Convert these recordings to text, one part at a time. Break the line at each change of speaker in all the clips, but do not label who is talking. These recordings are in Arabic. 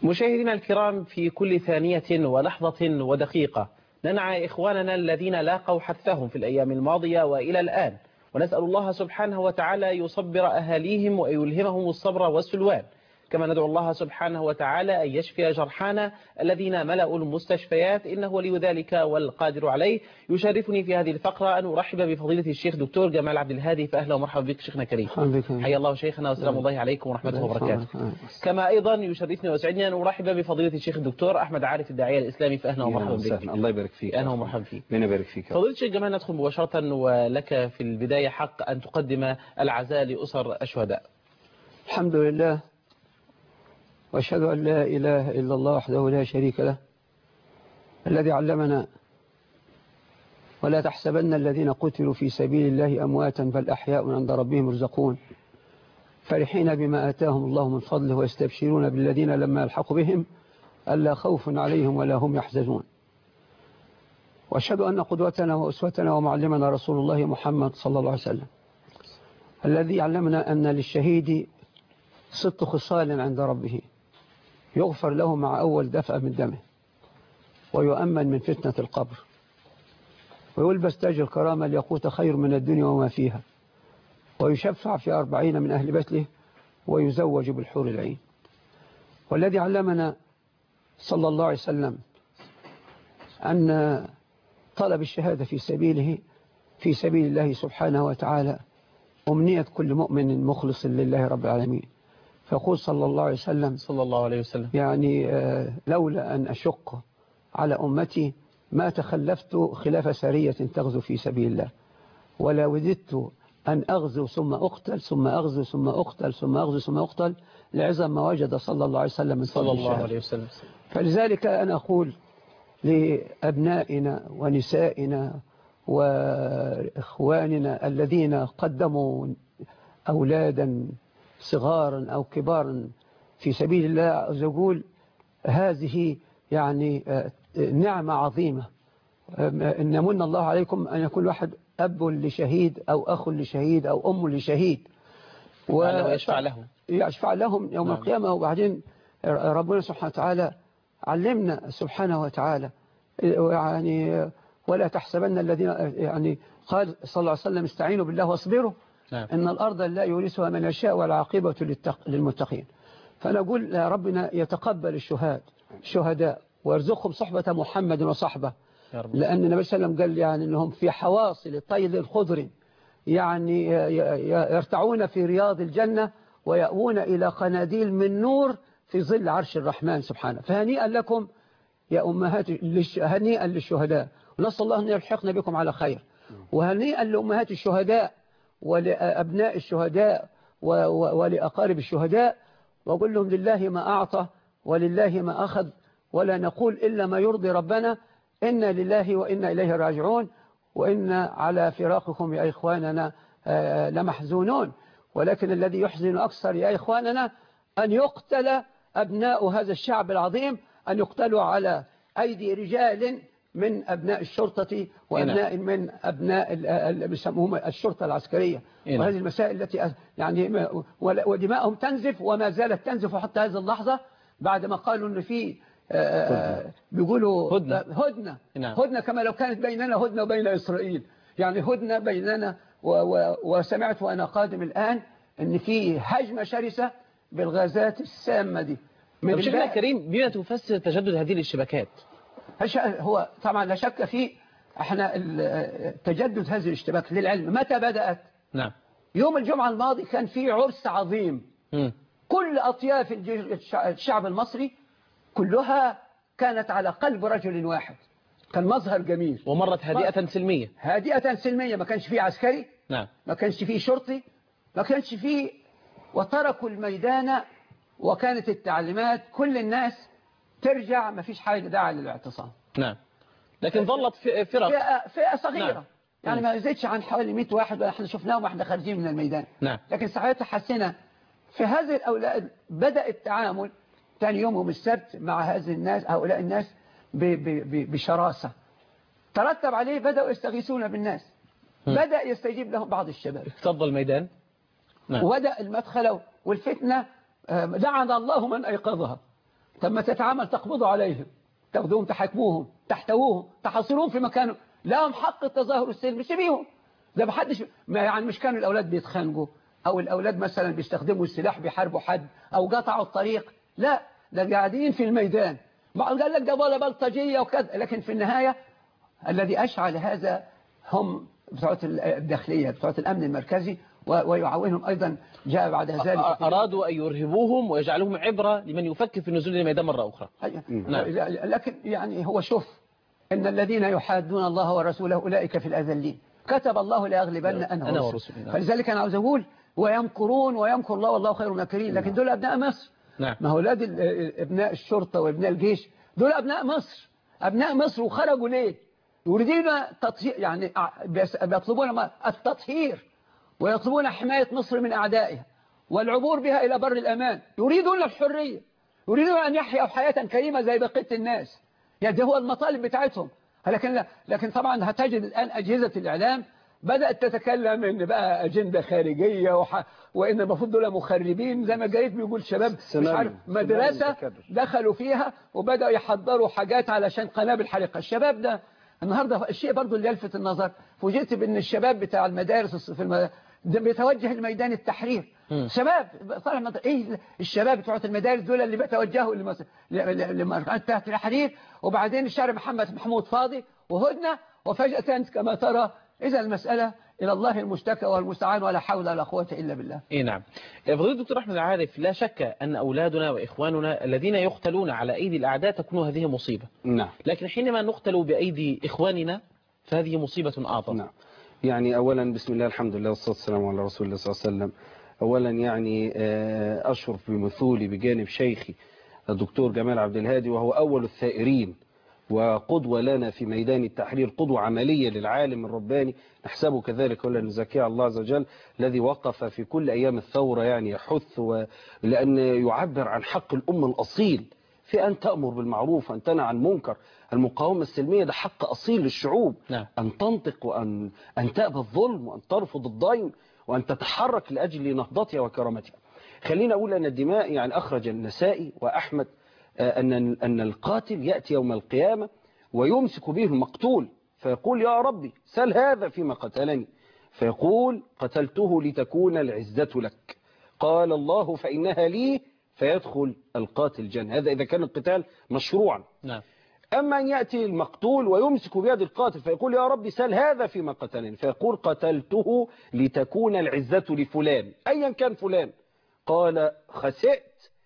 مشاهدينا الكرام، في كل ثانية ولحظة ودقيقة ننعى إخواننا الذين لاقوا حتفهم في الأيام الماضية وإلى الآن، ونسأل الله سبحانه وتعالى يصبر أهاليهم ويلهمهم الصبر والسلوان. كما ندعو الله سبحانه وتعالى أن يشفي جرحانا الذين ملأوا المستشفيات، إنه ولي ذلك والقادر عليه. يشرفني في هذه الفقرة أن أرحب بفضيلة الشيخ دكتور جمال عبد الهادي، فأهلا ومرحبا بك شيخنا الكريم. حيا الله شيخنا وسلام الله عليكم ورحمته وبركاته. كما أيضا يشرفني ويسعدني أن أرحب بفضيلة الشيخ الدكتور أحمد عارف الداعية الإسلامي، فأهلا ومرحبا بك.
الله يبارك فيك.
أهلا ومرحبا فيك.
ربنا يبارك فيك.
فضيلة الشيخ جمال، ندخل مباشرة، ولك في البداية حق أن تقدم العزاء لأسر الشهداء.
الحمد لله، وأشهد أن لا إله إلا الله وحده لا شريك له، الذي علمنا ولا تحسبن الذين قتلوا في سبيل الله أمواتا بل أحياء عند ربهم يرزقون فرحين بما آتاهم الله من فضله ويستبشرون بالذين لما يلحقوا بهم ألا خوف عليهم ولا هم يحزنون. وأشهد أن قدوتنا وأسوتنا ومعلمنا رسول الله محمد صلى الله عليه وسلم، الذي علمنا أن للشهيد 6 خصال عند ربه: يغفر له مع أول دفع من دمه، ويؤمن من فتنة القبر، ويلبس تاج الكرامة الياقوت خير من الدنيا وما فيها، ويشفع في 40 من أهل بيته، ويزوج بالحور العين. والذي علمنا صلى الله عليه وسلم أن طلب الشهادة في سبيل الله سبحانه وتعالى أمنية كل مؤمن مخلص لله رب العالمين. فيقول صلى الله عليه وسلم يعني لولا أن أشق على أمتي ما تخلفت خلاف سرية تغزو في سبيل الله، ولا وددت أن أغزو ثم أقتل ثم أغزو ثم أقتل ثم أغزو ثم أقتل لعظم ما وجد صلى الله عليه وسلم من
صلى الله عليه وسلم.
فلذلك أنا أقول لأبنائنا ونسائنا وإخواننا الذين قدموا أولادا صغارا أو كبارا في سبيل الله، أقول هذه يعني نعمة عظيمة إن من الله عليكم أن يكون واحد أب لشهيد أو أخ لشهيد أو أم لشهيد، ويشفع لهم يوم القيامة. وبعدين ربنا سبحانه وتعالى علمنا سبحانه وتعالى يعني ولا تحسبن الذين يعني قال صلى الله عليه وسلم استعينوا بالله واصبروا إن الأرض لا يورثها من يشاء والعاقبة للمتقين. فنقول ربنا يتقبل الشهداء ويرزقهم صحبة محمد وصحبه، لأن النبي صلى الله عليه وسلم قال يعني أنهم في حواصل الطير الخضر يعني يرتعون في رياض الجنة ويأوون إلى قناديل من نور في ظل عرش الرحمن سبحانه. فهنيئا لكم يا أمهات، هنيئا للشهداء، ونسأل الله أن يلحقنا بكم على خير. وهنيئا لأمهات الشهداء ولأبناء الشهداء ولأقارب الشهداء، وأقول لهم لله ما أعطى ولله ما أخذ، ولا نقول إلا ما يرضي ربنا. إنا لله وإنا إليه راجعون، وإنا على فراقكم يا إخواننا لمحزونون. ولكن الذي يحزن أكثر يا إخواننا أن يقتل أبناء هذا الشعب العظيم، أن يقتلوا على أيدي رجال من أبناء الشرطة وأبناء من أبناء بيسموهم الشرطة العسكرية. وهذه المسائل التي يعني ودماءهم تنزف وما زالت تنزف حتى هذه اللحظة، بعد ما قالوا أن في بيقولوا هدنة كما لو كانت بيننا هدنة وبين إسرائيل، يعني هدنة بيننا. وسمعت وأنا قادم الآن أن في هجمة شرسة بالغازات السامة دي.
شيخنا الكريم، بما تفسر تجدد هذه الاشتباكات؟
هو طبعا لا شك فيه. احنا تجدد هذه الاشتباك للعلم متى بدأت؟
نعم،
يوم الجمعة الماضي كان في عرس عظيم. كل أطياف الشعب المصري كلها كانت على قلب رجل واحد، كان مظهر جميل
ومرت هادئة سلمية.
هادئة سلمية، ما كانش فيه عسكري،
نعم،
ما كانش فيه شرطي، ما كانش فيه، وتركوا الميدان. وكانت التعليمات كل الناس ترجع، ما فيش حاجة داعي للاعتصام.
نعم، لكن ظلت
فئة صغيرة.
نعم.
يعني ما زيدش عن حوالي 100 واحد احنا شفناهم واحنا خارجين من الميدان.
نعم.
لكن ساعتها حسنا في هذه الأولاد بدأ التعامل ثاني يوم السبت مع هؤلاء الناس بشراسة. ترتب عليه بدأوا يستغيثون بالناس. بدأ يستجيب لهم بعض الشباب.
اكتظ الميدان.
نعم. وبدأ المدخل والفتنة لعن الله من أيقظها. طب ما تتعامل تقبضوا عليهم، تاخذوهم تحاكموهم تحتووهم تحاصروهم في مكانهم، لهم حق التظاهر السلمي، سيبيهم. ده محدش يعني مش كانوا الأولاد بيتخانقوا أو الأولاد مثلا بيستخدموا السلاح بيحاربوا حد أو قطعوا الطريق، لا ده قاعدين في الميدان. قال لك ده ولا بلطجية وكذا، لكن في النهاية الذي أشعل هذا هم بتوع الداخلية بتوع الأمن المركزي ويعاونهم أيضا. جاء بعد ذلك
أرادوا أن يرهبوهم ويجعلهم عبرة لمن يفكر في النزول للميدان مرة أخرى.
نعم. لكن يعني هو شوف إن الذين يحادون الله ورسوله أولئك في الأذلين، كتب الله لأغلبن أنا ورسولي. فلذلك أنا عاوز أقول ويمكرون ويمكر الله والله خير الماكرين، لكن دول أبناء مصر. نعم. ما هو أولاد ابناء الشرطة وابناء الجيش دول أبناء مصر، أبناء مصر. وخرجوا ليه؟ يريدون تطهير، يعني بيطلبون التطهير ويطلبون حماية مصر من أعدائها والعبور بها إلى بر الأمان. يريدون الحرية، يريدون أن يحيوا حياة كريمة زي بقية الناس. يعني ده هو المطالب بتاعتهم. لكن طبعا هتجد الآن أجهزة الإعلام بدأت تتكلم إن بقى أجندة خارجية وإن المفروض دول مخربين، زي ما جريت بيقول شباب مش عارف مدرسة دخلوا فيها وبدأوا يحضروا حاجات علشان قنابل حريقة. الشباب ده النهاردة الشيء برضو اللي يلفت النظر، فوجئت بأن الشباب بتاع المدارس ده بيتوجه لميدان التحرير. شباب طالع ايه الشباب بتوع المدارس دول اللي بيتوجهوا لميدان التحرير، وبعدين الشارع محمود فاضي وهدنة، وفجأة كما ترى. إذا المسألة إلى الله المشتكى والمستعان، ولا حول ولا قوة إلا بالله.
إيه نعم. فضيلة الدكتور أحمد العارف، لا شك أن أولادنا وإخواننا الذين يقتلون على أيدي الأعداء تكون هذه مصيبة.
نعم.
لكن حينما نقتل بأيدي إخواننا فهذه مصيبة أعظم.
نعم. يعني أولا بسم الله الحمد لله والصلاة والسلام على رسول الله صلى الله عليه وسلم. أولا يعني أشرف بمثولي بجانب شيخي الدكتور جمال عبد الهادي، وهو أول الثائرين وقدوة لنا في ميدان التحرير، قدوة عملية للعالم الرباني نحسبه كذلك ولا نزكيه الله عز وجل، الذي وقف في كل أيام الثورة يعني يحث لأن يعبر عن حق الأمة الأصيل في أن تأمر بالمعروف وأن تنهى عن منكر. المقاومة السلمية ده حق أصيل للشعوب.
نعم.
أن تنطق وأن تأبى الظلم وأن ترفض الضيم وأن تتحرك لأجل نهضتها وكرامتها. خلينا أقول أن الدماء يعني أخرج النسائي وأحمد أن القاتل يأتي يوم القيامة ويمسك به المقتول فيقول يا ربي سل هذا فيما قتلني، فيقول قتلته لتكون العزة لك، قال الله فإنها لي، فيدخل القاتل جنة. هذا إذا كان القتال مشروعا.
نعم.
أما أن يأتي المقتول ويمسك بيد القاتل فيقول يا ربي سل هذا فيما قتلني، فيقول قتلته لتكون العزة لفلان أيا كان فلان، قال خسئت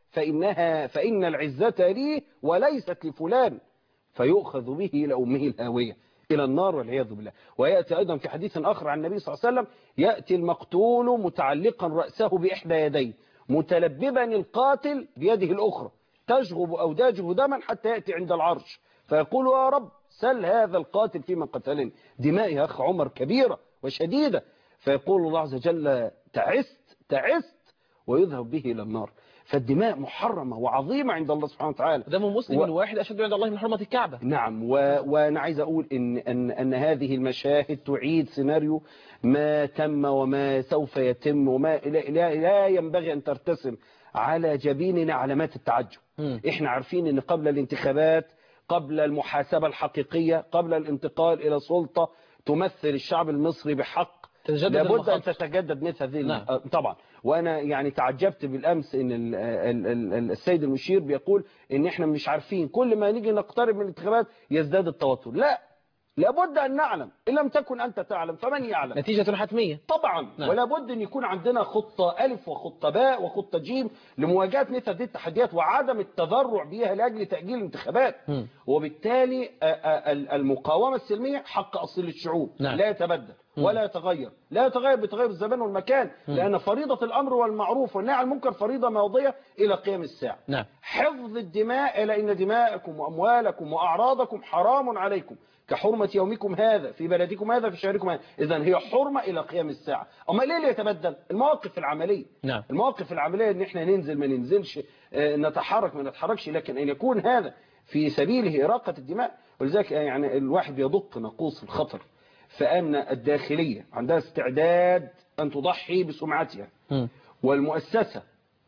فإن العزة لي وليست لفلان، فيؤخذ به إلى أمه الهاوية إلى النار والعياذ بالله. ويأتي أيضا في حديث آخر عن النبي صلى الله عليه وسلم يأتي المقتول متعلقا رأسه بإحدى يديه متلببا القاتل بيده الأخرى تشغب أوداجه دما حتى يأتي عند العرش فيقول يا رب سل هذا القاتل فيما قتلني. دماء يا أخ عمر كبيرة وشديدة، فيقول الله عز وجل تعست ويذهب به إلى النار. فالدماء محرمة وعظيمة عند الله سبحانه وتعالى.
دم مسلم واحد أشد عند الله من حرمة الكعبة.
نعم. وأنا عايز أقول إن هذه المشاهد تعيد سيناريو ما تم وما سوف يتم، وما لا ينبغي أن ترتسم على جبيننا علامات التعجب. إحنا عارفين أن قبل الانتخابات، قبل المحاسبة الحقيقية، قبل الانتقال إلى سلطة تمثل الشعب المصري بحق لابد أن تتجدد مثل هذه.
نعم.
طبعا. وأنا يعني تعجبت بالأمس إن السيد المشير بيقول إن إحنا مش عارفين، كل ما نيجي نقترب من الانتخابات يزداد التوتر. لا، لابد أن نعلم، إن لم تكن أنت تعلم فمن يعلم.
نتيجة حتمية
طبعا.
نعم.
ولا بد أن يكون عندنا خطة ألف وخطة باء وخطة جيم لمواجهة مثل هذه التحديات وعدم التذرع بها لأجل تأجيل الانتخابات. وبالتالي المقاومة السلمية حق أصيل الشعوب. نعم. لا يتبدل ولا يتغير، لا يتغير بتغير الزمان والمكان، لأن فريضة الأمر والمعروف والنهي عن المنكر فريضة ماضية إلى قيام الساعة.
نعم.
حفظ الدماء، إلى إن دماءكم وأموالكم وأعراضكم حرام عليكم كحرمة يومكم هذا في بلدكم هذا في شهركم هذا. إذن هي حرمة إلى قيام الساعة. أما ليه اللي يتبدل؟ المواقف العملية. نعم. المواقف العملية إن إحنا ننزل ما ننزلش، نتحرك ما نتحركش، لكن أن يكون هذا في سبيله إراقة الدماء. ولذلك يعني الواحد يدق ناقوس الخطر، فأن الداخلية عندها استعداد أن تضحي بسمعتها، والمؤسسة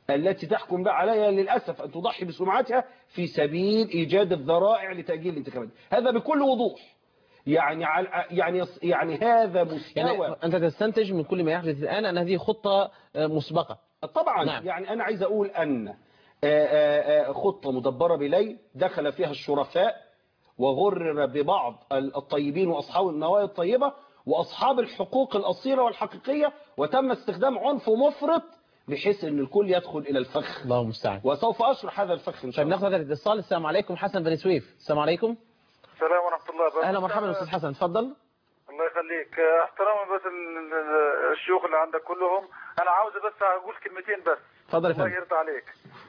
التي تحكم بها عليها للأسف أن تضحي بسمعتها في سبيل إيجاد الذرائع لتأجيل الانتخابات. هذا بكل وضوح. يعني هذا مستوى.
يعني أنت تستنتج من كل ما يحدث الآن أن هذه خطة مسبقة.
طبعا.
نعم.
يعني أنا عايز أقول أن خطة مدبرة بليل دخل فيها الشرفاء وغرر ببعض الطيبين وأصحاب النوايا الطيبة وأصحاب الحقوق الأصيلة والحقيقية، وتم استخدام عنف مفرط بحيث أن الكل يدخل إلى الفخ.
الله المستعان.
وسوف أشرح هذا الفخ إن شاء الله.
طيب ناخذ الاتصال. السلام عليكم. حسن بن سويف. السلام عليكم.
السلام ورحمة الله وبركاته.
أهلا ومرحبا أستاذ حسن، تفضل.
الله يخليك. احتراما بس الشيوخ اللي عندك كلهم، أنا عاوز بس أقول كلمتين بس.
تفضل يا فندم.
الله يرضى عليك.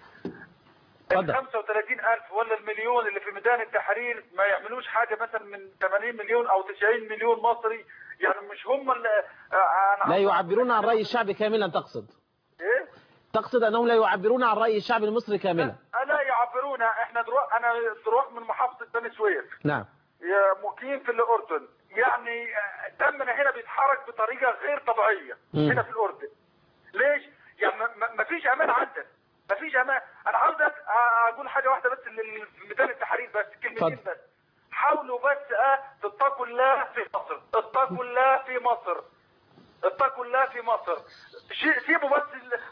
تفضل.
35,000 ولا المليون اللي في ميدان التحرير ما يعملوش حاجة مثلا من 80 مليون أو 90 مليون مصري، يعني مش هم اللي
لا يعبرون عن رأي الشعب كاملا تقصد؟
إيه؟
تقصد أنهم لا يعبرون عن رأي الشعب المصري كاملا؟
لا يعبرون. احنا أنا دروح من محافظة بني سويف.
نعم.
مقيم في الأردن، يعني دمنا هنا بيتحرك بطريقة غير طبيعية هنا في الأردن. ليش؟ يعني ما فيش أمان عندنا، ما فيش أمان. أنا عاوز أقول حاجة واحدة بس لميدان التحرير، بس كلمتين بس. حاولوا بس تتقوا الله في مصر، اتقوا الله في مصر، اتقوا الله في مصر. سيبوا بس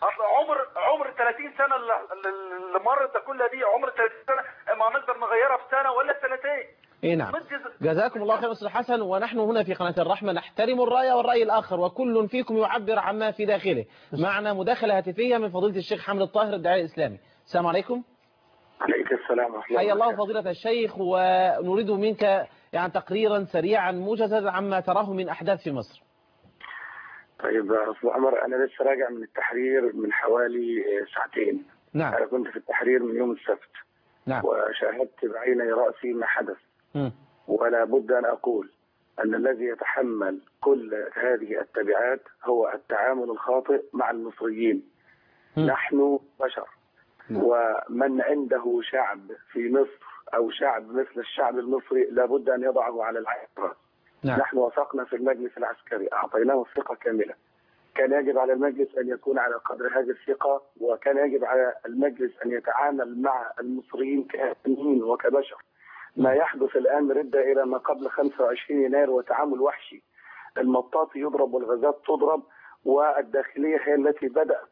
عمر 30 سنة اللي مرت ده كلها دي، عمر 30 سنة ما نقدر نغيرها في سنة ولا سنتين.
اي نعم. جزاكم الله خير أستاذ حسن. ونحن هنا في قناة الرحمة نحترم الرأي والرأي الآخر، وكل فيكم يعبر عما في داخله. معنا مداخلة هاتفية من فضيلة الشيخ حامد الطاهر الداعية الإسلامي. السلام عليكم.
عليك السلام ورحمة الله.
حيا الله فضيلة الشيخ، ونريد منك يعني تقريرا سريعا موجزا عما تراه من أحداث في مصر.
طيب أستاذ عمر، أنا لسه راجع من التحرير من حوالي ساعتين.
نعم.
أنا كنت في التحرير من يوم السبت.
نعم.
وشاهدت بعيني رأسي ما حدث. ولا بد أن أقول أن الذي يتحمل كل هذه التبعات هو التعامل الخاطئ مع المصريين. نحن بشر. ومن عنده شعب في مصر أو شعب مثل الشعب المصري لابد أن يضعه على العبرة.
نعم.
نحن وثقنا في المجلس العسكري، أعطيناه الثقة كاملة. كان يجب على المجلس أن يكون على قدر هذه الثقة، وكان يجب على المجلس أن يتعامل مع المصريين كإنسانيين وكبشر. ما يحدث الآن ردة إلى ما قبل 25 يناير وتعامل وحشي. المطاط يضرب والغازات تضرب، والداخلية هي التي بدأت.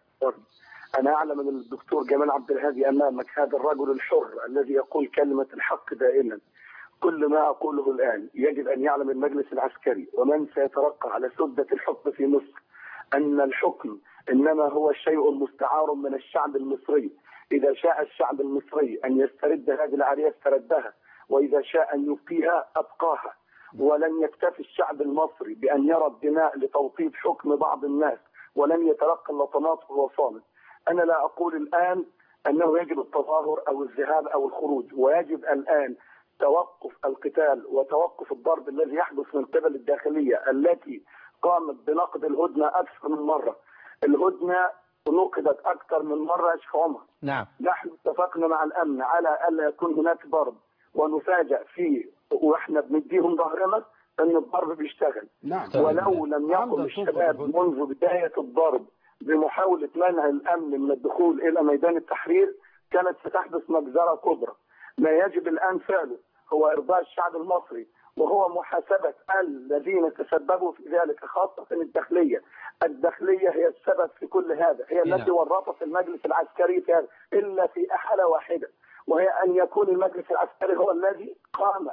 أنا أعلم أن الدكتور جمال عبد الهادي أمامك هذا الرجل الحر الذي يقول كلمة الحق دائما. كل ما أقوله الآن يجب أن يعلم المجلس العسكري ومن سيترقى على سدة الحكم في مصر أن الحكم إنما هو الشيء المستعار من الشعب المصري. إذا شاء الشعب المصري أن يسترد هذه العارية استردها، وإذا شاء أن يبقيها أبقاها. ولن يكتفي الشعب المصري بأن يرى الدماء لتوطيد حكم بعض الناس ولن يتلقى اللطمات وهو صامت. أنا لا أقول الآن أنه يجب التظاهر أو الذهاب أو الخروج، ويجب الآن توقف القتال وتوقف الضرب الذي يحدث من قبل الداخلية التي قامت بنقد الهدنة أكثر من مرة. الهدنة نقدت أكثر من مرة يا شيخ عمر.
نعم. نحن
اتفقنا مع الأمن على ألا يكون هناك ضرب، ونفاجأ فيه وإحنا بنديهم ظهرنا أن الضرب بيشتغل.
نعم.
ولو لم يقم الشباب منذ بداية الضرب بمحاولة منع الأمن من الدخول إلى ميدان التحرير كانت ستحدث مجزرة كبرى. ما يجب الآن فعله هو إرضاء الشعب المصري، وهو محاسبة الذين تسببوا في ذلك، خاصة الداخلية. الداخلية هي السبب في كل هذا، هي التي ورطت المجلس العسكري في هذا، إلا في حالة واحدة، وهي أن يكون المجلس العسكري هو الذي قام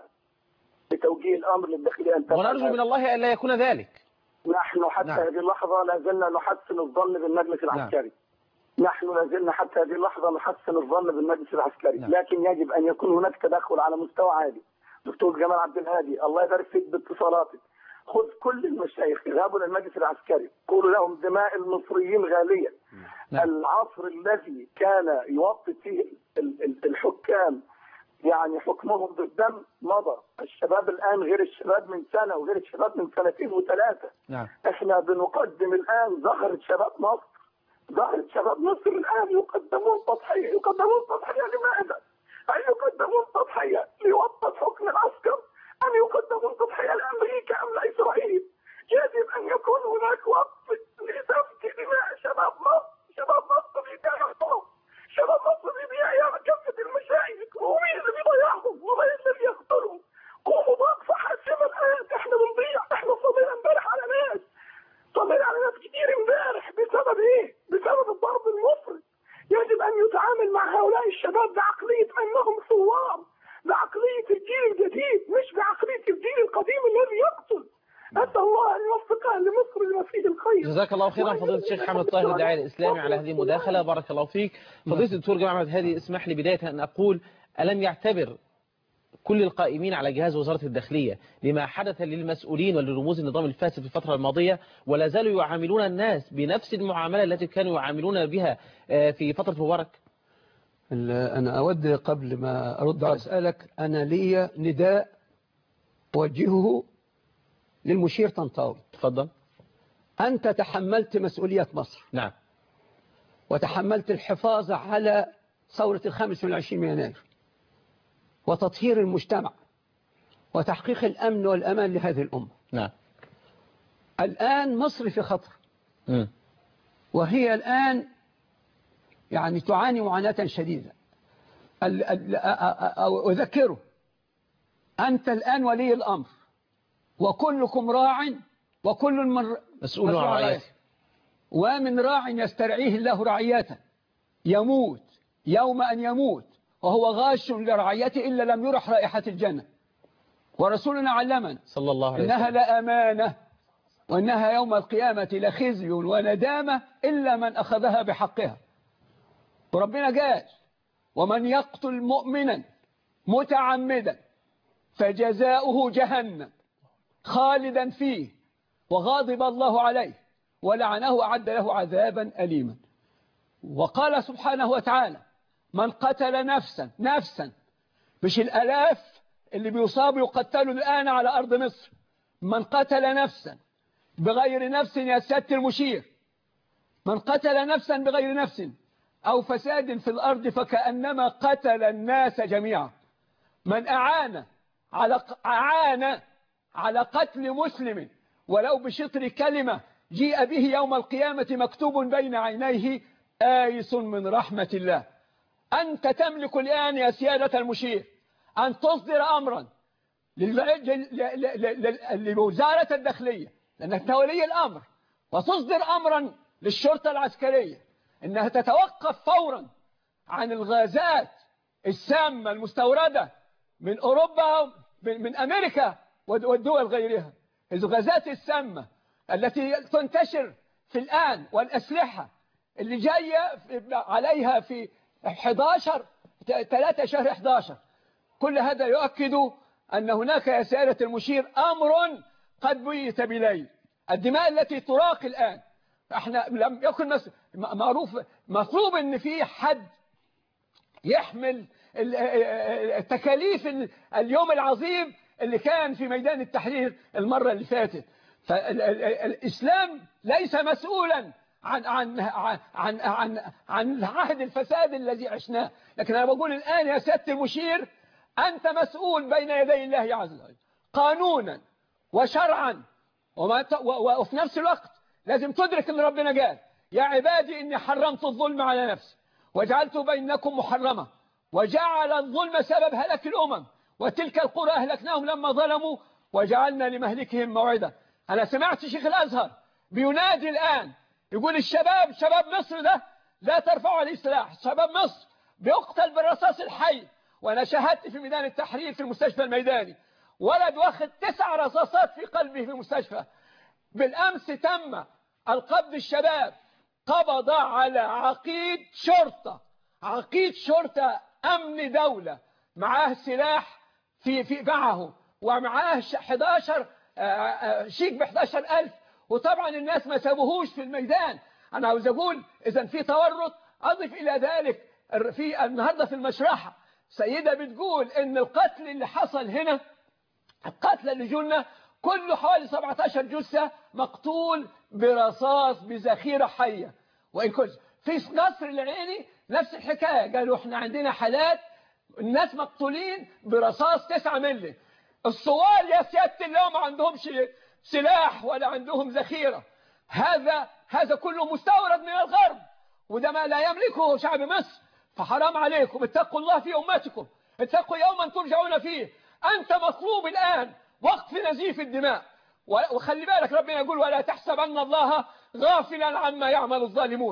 بتوجيه الأمر للداخلية أن تفعل.
ونرجو من الله ألا يكون ذلك.
نحن حتى هذه اللحظة لا زلنا نحسن الظن بالمجلس العسكري. نحن لا زلنا حتى هذه اللحظة نحسن الظن بالمجلس العسكري. لكن يجب أن يكون هناك تدخل على مستوى عالي. دكتور جمال عبد الهادي الله يبارك فيك باتصالاتك، خذ كل المشايخ اذهبوا للمجلس العسكري، قولوا لهم دماء المصريين غالية. العصر الذي كان يوطد فيه الحكام يعني حكمهم بالدم مضى. الشباب الآن غير الشباب من سنة وغير الشباب من سنتين وثلاثة. احنا بنقدم الآن زهرة شباب مصر. زهرة شباب مصر الآن يقدمون تضحية. يقدمون تضحية لماذا؟ أن يقدمون تضحية ليوطد حكم العسكر؟ أن يقدمون تضحية لأمريكا أم لإسرائيل؟ يجب أن يكون هناك وقف لسفك دماء شباب مصر. شباب مصر يدافعوا أن يتعامل مع هؤلاء الشباب بعقلية أنهم ثوار، بعقلية الجيل الجديد، مش بعقلية الجيل القديم الذي يقتل. أسأل الله أن يوفق أهل مصر لما فيه الخير.
جزاك الله خيرا فضيلة الشيخ حامد طاهر الداعية الإسلامي على هذه المداخلة، بارك الله فيك. فضيلة الدكتور جمال عبد الهادي، اسمح لي بداية أن أقول ألم يعتبر كل القائمين على جهاز وزارة الداخلية لما حدث للمسؤولين ولرموز النظام الفاسد في الفترة الماضية، ولا زالوا يعاملون الناس بنفس المعاملة التي كانوا يعاملون بها في فترة مبارك؟
أنا أود قبل ما أرد على أسألك، أنا لي نداء أوجهه للمشير طنطاوي.
تفضل.
أنت تحملت مسؤولية مصر.
نعم.
وتحملت الحفاظ على ثورة 25 يناير وتطهير المجتمع وتحقيق الأمن والأمان لهذه الأمة.
نعم.
الآن مصر في خطر. وهي الآن يعني تعاني معاناة شديدة. أذكره أنت الآن ولي الأمر، وكلكم راع وكل
مسؤول عن رعيته،
ومن راع يسترعيه الله رعيته يموت يوم أن يموت وهو غاش لرعيته إلا لم يرح رائحة الجنة. ورسولنا علمنا
صلى الله عليه
إنها لأمانة وإنها يوم القيامة لخزي وندامة إلا من أخذها بحقها. وربنا قال ومن يقتل مؤمنا متعمدا فجزاؤه جهنم خالدا فيه وغاضب الله عليه ولعنه وأعد له عذابا أليما. وقال سبحانه وتعالى من قتل نفسا مش الألاف اللي بيصابوا يقتلوا الآن على أرض مصر، من قتل نفسا بغير نفس يا سيادة المشير، من قتل نفسا بغير نفس أو فساد في الأرض فكأنما قتل الناس جميعا. من أعان على قتل مسلم ولو بشطر كلمة جيء به يوم القيامة مكتوب بين عينيه آيس من رحمة الله. أنت تملك الآن يا سيادة المشير أن تصدر أمرا لوزارة الداخلية لأنك ولي الأمر، وتصدر أمرا للشرطة العسكرية أنها تتوقف فورا عن الغازات السامة المستوردة من أوروبا من أمريكا والدول غيرها. الغازات السامة التي تنتشر في الآن والأسلحة اللي جاية عليها في 3 شهر 11، كل هذا يؤكد أن هناك يا سيادة المشير أمر قد بيت بليل. الدماء التي تراق الآن، احنا لم يكن معروف مطلوب ان في حد يحمل تكاليف اليوم العظيم اللي كان في ميدان التحرير المرة اللي فاتت. فالإسلام ليس مسؤولا عن عهد الفساد الذي عشناه، لكن أنا بقول الآن يا سيادة المشير أنت مسؤول بين يدي الله عز وجل قانونا وشرعا، وفي نفس الوقت لازم تدرك ان ربنا قال يا عبادي إني حرمت الظلم على نفسي وجعلت بينكم محرمة وجعل الظلم سبب هلك الأمم وتلك القرى أهلكناهم لما ظلموا وجعلنا لمهلكهم موعدا. أنا سمعت شيخ الأزهر بينادي الآن يقول الشباب شباب مصر ده لا ترفعوا عليه سلاح، شباب مصر بيقتل بالرصاص الحي. وأنا شاهدت في ميدان التحرير في المستشفى الميداني ولد واخد 9 رصاصات في قلبه في المستشفى. بالأمس تم القبض، الشباب قبض على عقيد شرطة أمن دولة معاه سلاح معه ومعاه 11 شيك ب11,000. وطبعا الناس ما سابوهوش في الميدان. أنا عاوز أقول إذا في تورط. أضف إلى ذلك في النهاردة في المشرحة سيدة بتقول إن القتل اللي حصل هنا، القتل اللي جولنا كله حوالي 17 جثة مقتول برصاص بذخيرة حية. وإن كنت في قصر العيني نفس الحكاية، قالوا إحنا عندنا حالات الناس مقتولين برصاص 9 ملي. الصوال يا سيادة الله ما عندهمش سلاح ولا عندهم ذخيرة. هذا كله مستورد من الغرب، وده ما لا يملكه شعب مصر. فحرام عليكم، اتقوا الله في أمتكم، اتقوا يوما ترجعون فيه. أنت مطلوب الآن وقف نزيف الدماء. وخلي بالك ربنا يقول ولا تحسبن الله غافلا عما يعمل الظالمون.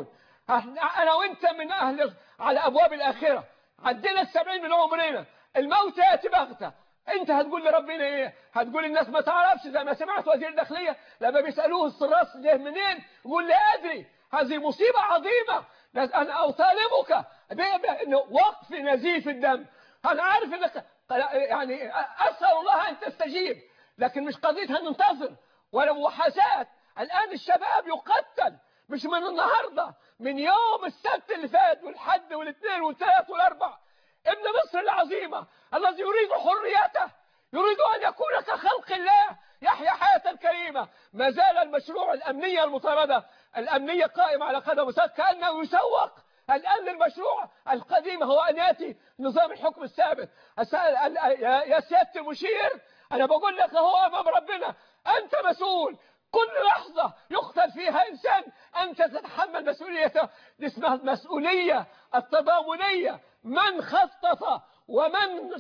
أنا وأنت من أهل على أبواب الآخرة، عدينا 70 من عمرنا، الموت يأتي بغتة. أنت هتقول لربنا إيه؟ هتقول الناس ما تعرفش، زي ما سمعت وزير الداخلية لما بيسألوه الصراص جه منين يقول لا أدري. هذه مصيبة عظيمة. أنا أطالبك إنه وقف نزيف الدم. أنا عارف إنك يعني أسأل الله أن تستجيب، لكن مش قضيتها ننتظر ولا محاساة. الآن الشباب يقتل مش من النهاردة، من يوم السبت اللي فات والحد والاثنين والثلاث والاربع. ابن مصر العظيمة الذي يريد حريته، يريد أن يكون كخلق الله، يحيا حياة كريمة. ما زال المشروع الأمنية المطاردة الأمنية قائمة على قدم وساق، كأنه يسوق الآن للمشروع القديم، هو أن يأتي نظام الحكم الثابت. يا سيادة المشير، أنا بقول لك هو أمام ربنا أنت مسؤول. كل لحظة يقتل فيها إنسان أنت تتحمل مسؤوليته. دي اسمها المسؤولية التضامنية. من خطط ومن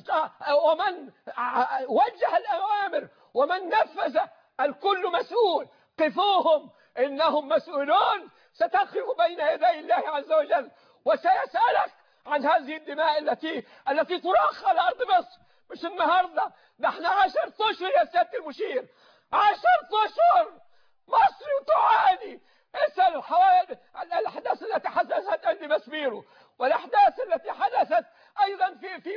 وجه الأوامر ومن نفذ، الكل مسؤول. قفوهم إنهم مسؤولون. ستقف بين يدي الله عز وجل وسيسألك عن هذه الدماء التي تراخ على أرض مصر. مش النهاردة، ده احنا 10 أشهر يا سيادة المشير، 10 أشهر مصر تعاني. اسأل الأحداث التي حدثت عند مسبيرو، والأحداث التي حدثت أيضا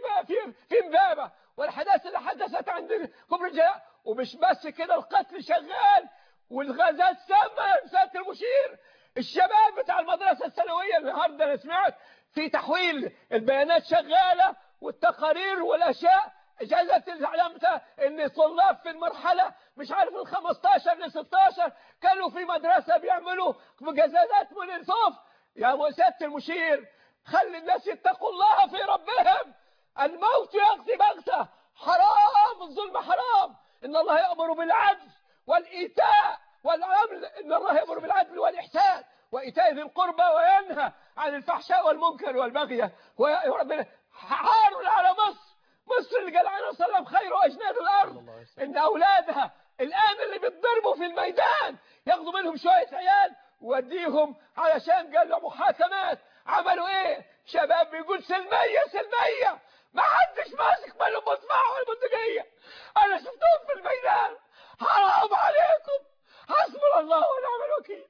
في امبابة، والأحداث اللي حدثت عند كوبري الجلاء. ومش بس كده، القتل شغال والغازات سامة يا سيادة المشير. الشباب بتاع المدرسة الثانوية النهارده أنا سمعت في تحويل البيانات شغالة والتقارير والأشياء. إجازة الإعلام إن طلاب في المرحلة مش عارف من 15 ل 16 كانوا في مدرسة بيعملوا مجازات من الصف. يا سيادة المشير، خلي الناس يتقوا الله في ربهم. الموت يأتي بغتة. حرام، الظلم حرام. إن الله يأمر بالعدل والإيتاء والعمل. إن الله يأمر بالعدل والإحسان وإيتاء ذي القربى وينهى عن الفحشاء والمنكر والبغي. وربنا عار على مصر. مصر اللي قال عنها صلى الله عليه وسلم خير أجناد الأرض. إن أولادها الآن اللي بيتضربوا في الميدان ياخدوا منهم شوية عيال ووديهم علشان قال له محاكمات. عملوا إيه؟ شباب بيقول سلمية سلمية، ما حدش ماسك باله مدفع ولا بندقية. أنا شفتهم في الميدان. حرام عليكم. حسبنا الله ونعم الوكيل.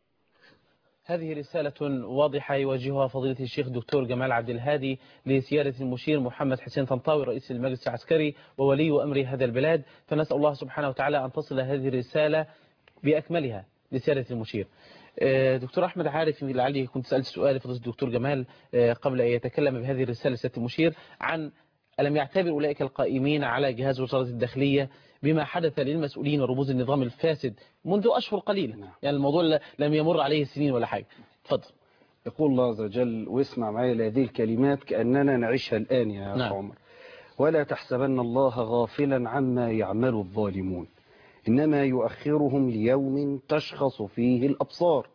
هذه رسالة واضحة يوجهها فضيلة الشيخ دكتور جمال عبد الهادي لسيادة المشير محمد حسين طنطاوي رئيس المجلس العسكري وولي أمر هذا البلاد. فنسأل الله سبحانه وتعالى أن تصل هذه الرسالة بأكملها لسيادة المشير. دكتور أحمد عارف، لعلي كنت سألت سؤال فضيلة الدكتور جمال قبل أن يتكلم بهذه الرسالة سيادة المشير عن ألم يعتبر أولئك القائمين على جهاز وزارة الداخلية بما حدث للمسؤولين ورموز النظام الفاسد منذ أشهر قليلة؟ يعني الموضوع لم يمر عليه سنين ولا حاجة. تفضل.
يقول الله عز وجل، واسمع معي هذه الكلمات كأننا نعيشها الآن يا أخ عمر. ولا تحسبن الله غافلا عما يعمل الظالمون، إنما يؤخرهم ليوم تشخص فيه الأبصار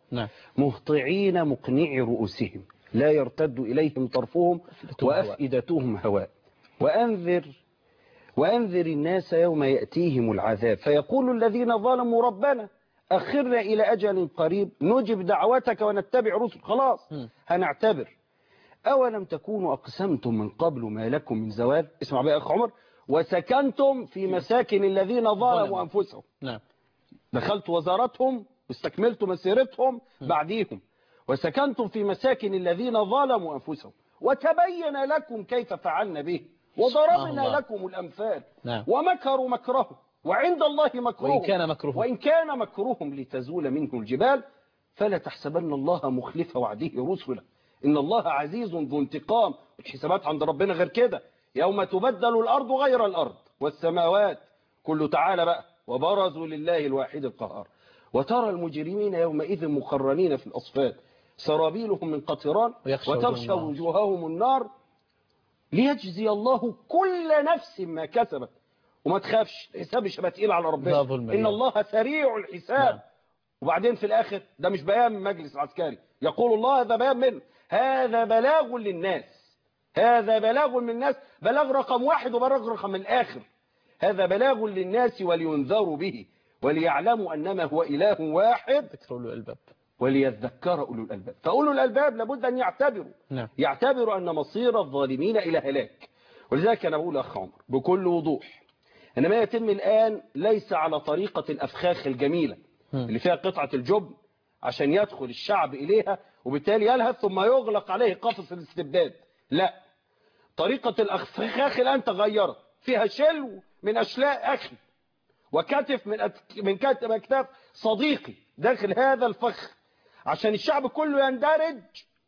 مهطعين مقنعي رؤوسهم لا يرتد إليهم طرفهم وأفئدتهم هواء. وأنذر الناس يوم يأتيهم العذاب فيقول الذين ظلموا ربنا أخرنا إلى أجل قريب نجب دعوتك ونتبع رسل. خلاص هنعتبر. أولم تكونوا أقسمتم من قبل ما لكم من زوال. اسمع بقى يا أخ عمر. وسكنتم في مساكن الذين ظلموا أنفسهم. دخلت وزارتهم واستكملت مسيرتهم بعديهم. وسكنتم في مساكن الذين ظلموا أنفسهم وتبين لكم كيف فعلنا به وضربنا لكم الأمثال. ومكروا مكرهم وعند الله مكرهم وإن كان مكرهم لتزول منه الجبال. فلا تحسبن الله مخلف وعده رسله إن الله عزيز ذو انتقام. الحسابات عند ربنا غير كده. يوم تبدل الأرض غير الأرض والسماوات كله تعالى بقى وبرزوا لله الواحد القهار. وترى المجرمين يومئذ مقرنين في الأصفاد سرابيلهم من قطران وتغشى وجوههم النار ليجزي الله كل نفس ما كسبت. وما تخافش، الحساب مش هيبقى تقيل على ربنا. إن الله سريع الحساب. وبعدين في الآخر ده مش بيان من المجلس العسكري، يقول الله هذا بيان منه. هذا بلاغ للناس. هذا بلاغ من الناس. بلاغ رقم 1 وبلاغ رقم الآخر. هذا بلاغ للناس ولينذروا به وليعلموا أنما هو إله واحد. وليذكر أولو الألباب. فأولو الألباب لابد أن يعتبروا
نعم.
يعتبروا أن مصير الظالمين إلى هلاك. ولذلك أنا بقول أخ عمر بكل وضوح أن ما يتم الآن ليس على طريقة الأفخاخ الجميلة اللي فيها قطعة الجبن عشان يدخل الشعب إليها وبالتالي يلهث ثم يغلق عليه قفص الاستبداد. لا، طريقة الأفخاخ الآن تغيرت، فيها شلو من أشلاء أخي وكتف من أكتاف صديقي داخل هذا الفخ عشان الشعب كله يندرج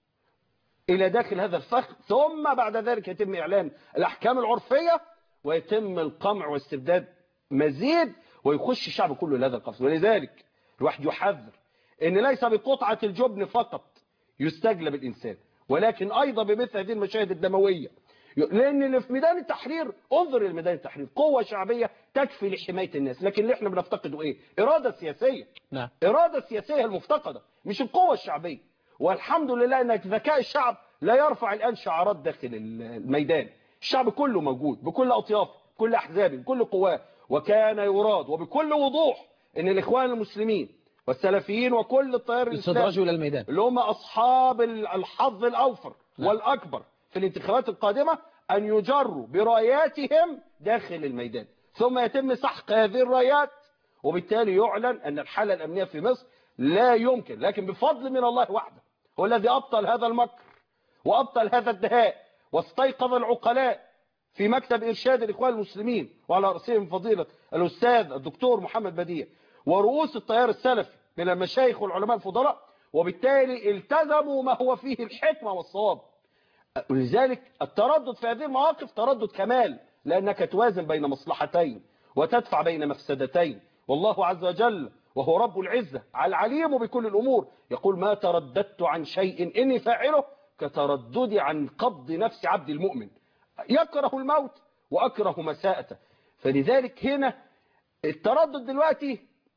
إلى داخل هذا الفخ، ثم بعد ذلك يتم إعلان الأحكام العرفية ويتم القمع واستبداد مزيد ويخش الشعب كله إلى هذا القفص. ولذلك الواحد يحذر إن ليس بقطعة الجبن فقط يستجلب الإنسان، ولكن أيضا بمثل هذه المشاهد الدموية. لأن اللي في ميدان التحرير، انظر لميدان التحرير، قوة شعبية تكفي لحماية الناس، لكن اللي احنا بنفتقده إيه؟ إرادة سياسية.
نعم.
إرادة سياسية المفتقدة مش القوة الشعبية. والحمد لله أن ذكاء الشعب لا يرفع الآن شعارات داخل الميدان. الشعب كله موجود بكل أطيافه، بكل أحزابه، بكل قواه، وكان يراد وبكل وضوح أن الإخوان المسلمين والسلفيين وكل التيار الإسلامي
إلى الميدان
اللي هم أصحاب الحظ الأوفر والأكبر في الانتخابات القادمة أن يجروا براياتهم داخل الميدان، ثم يتم سحق هذه الرايات، وبالتالي يعلن أن الحالة الأمنية في مصر لا يمكن، لكن بفضل من الله وحده هو الذي أبطل هذا المكر وأبطل هذا الدهاء، واستيقظ العقلاء في مكتب إرشاد الإخوان المسلمين وعلى رأسهم فضيلة الأستاذ الدكتور محمد بديع ورؤوس التيار السلفي من المشايخ والعلماء الفضلاء، وبالتالي التزموا ما هو فيه الحكمة والصواب. ولذلك التردد في هذه المواقف تردد كمال، لأنك توازن بين مصلحتين وتدفع بين مفسدتين. والله عز وجل وهو رب العزة على العليم بكل الأمور يقول: ما ترددت عن شيء إني فاعله كترددي عن قبض نفس عبد المؤمن، يكره الموت وأكره مساءته. فلذلك هنا التردد دلوقتي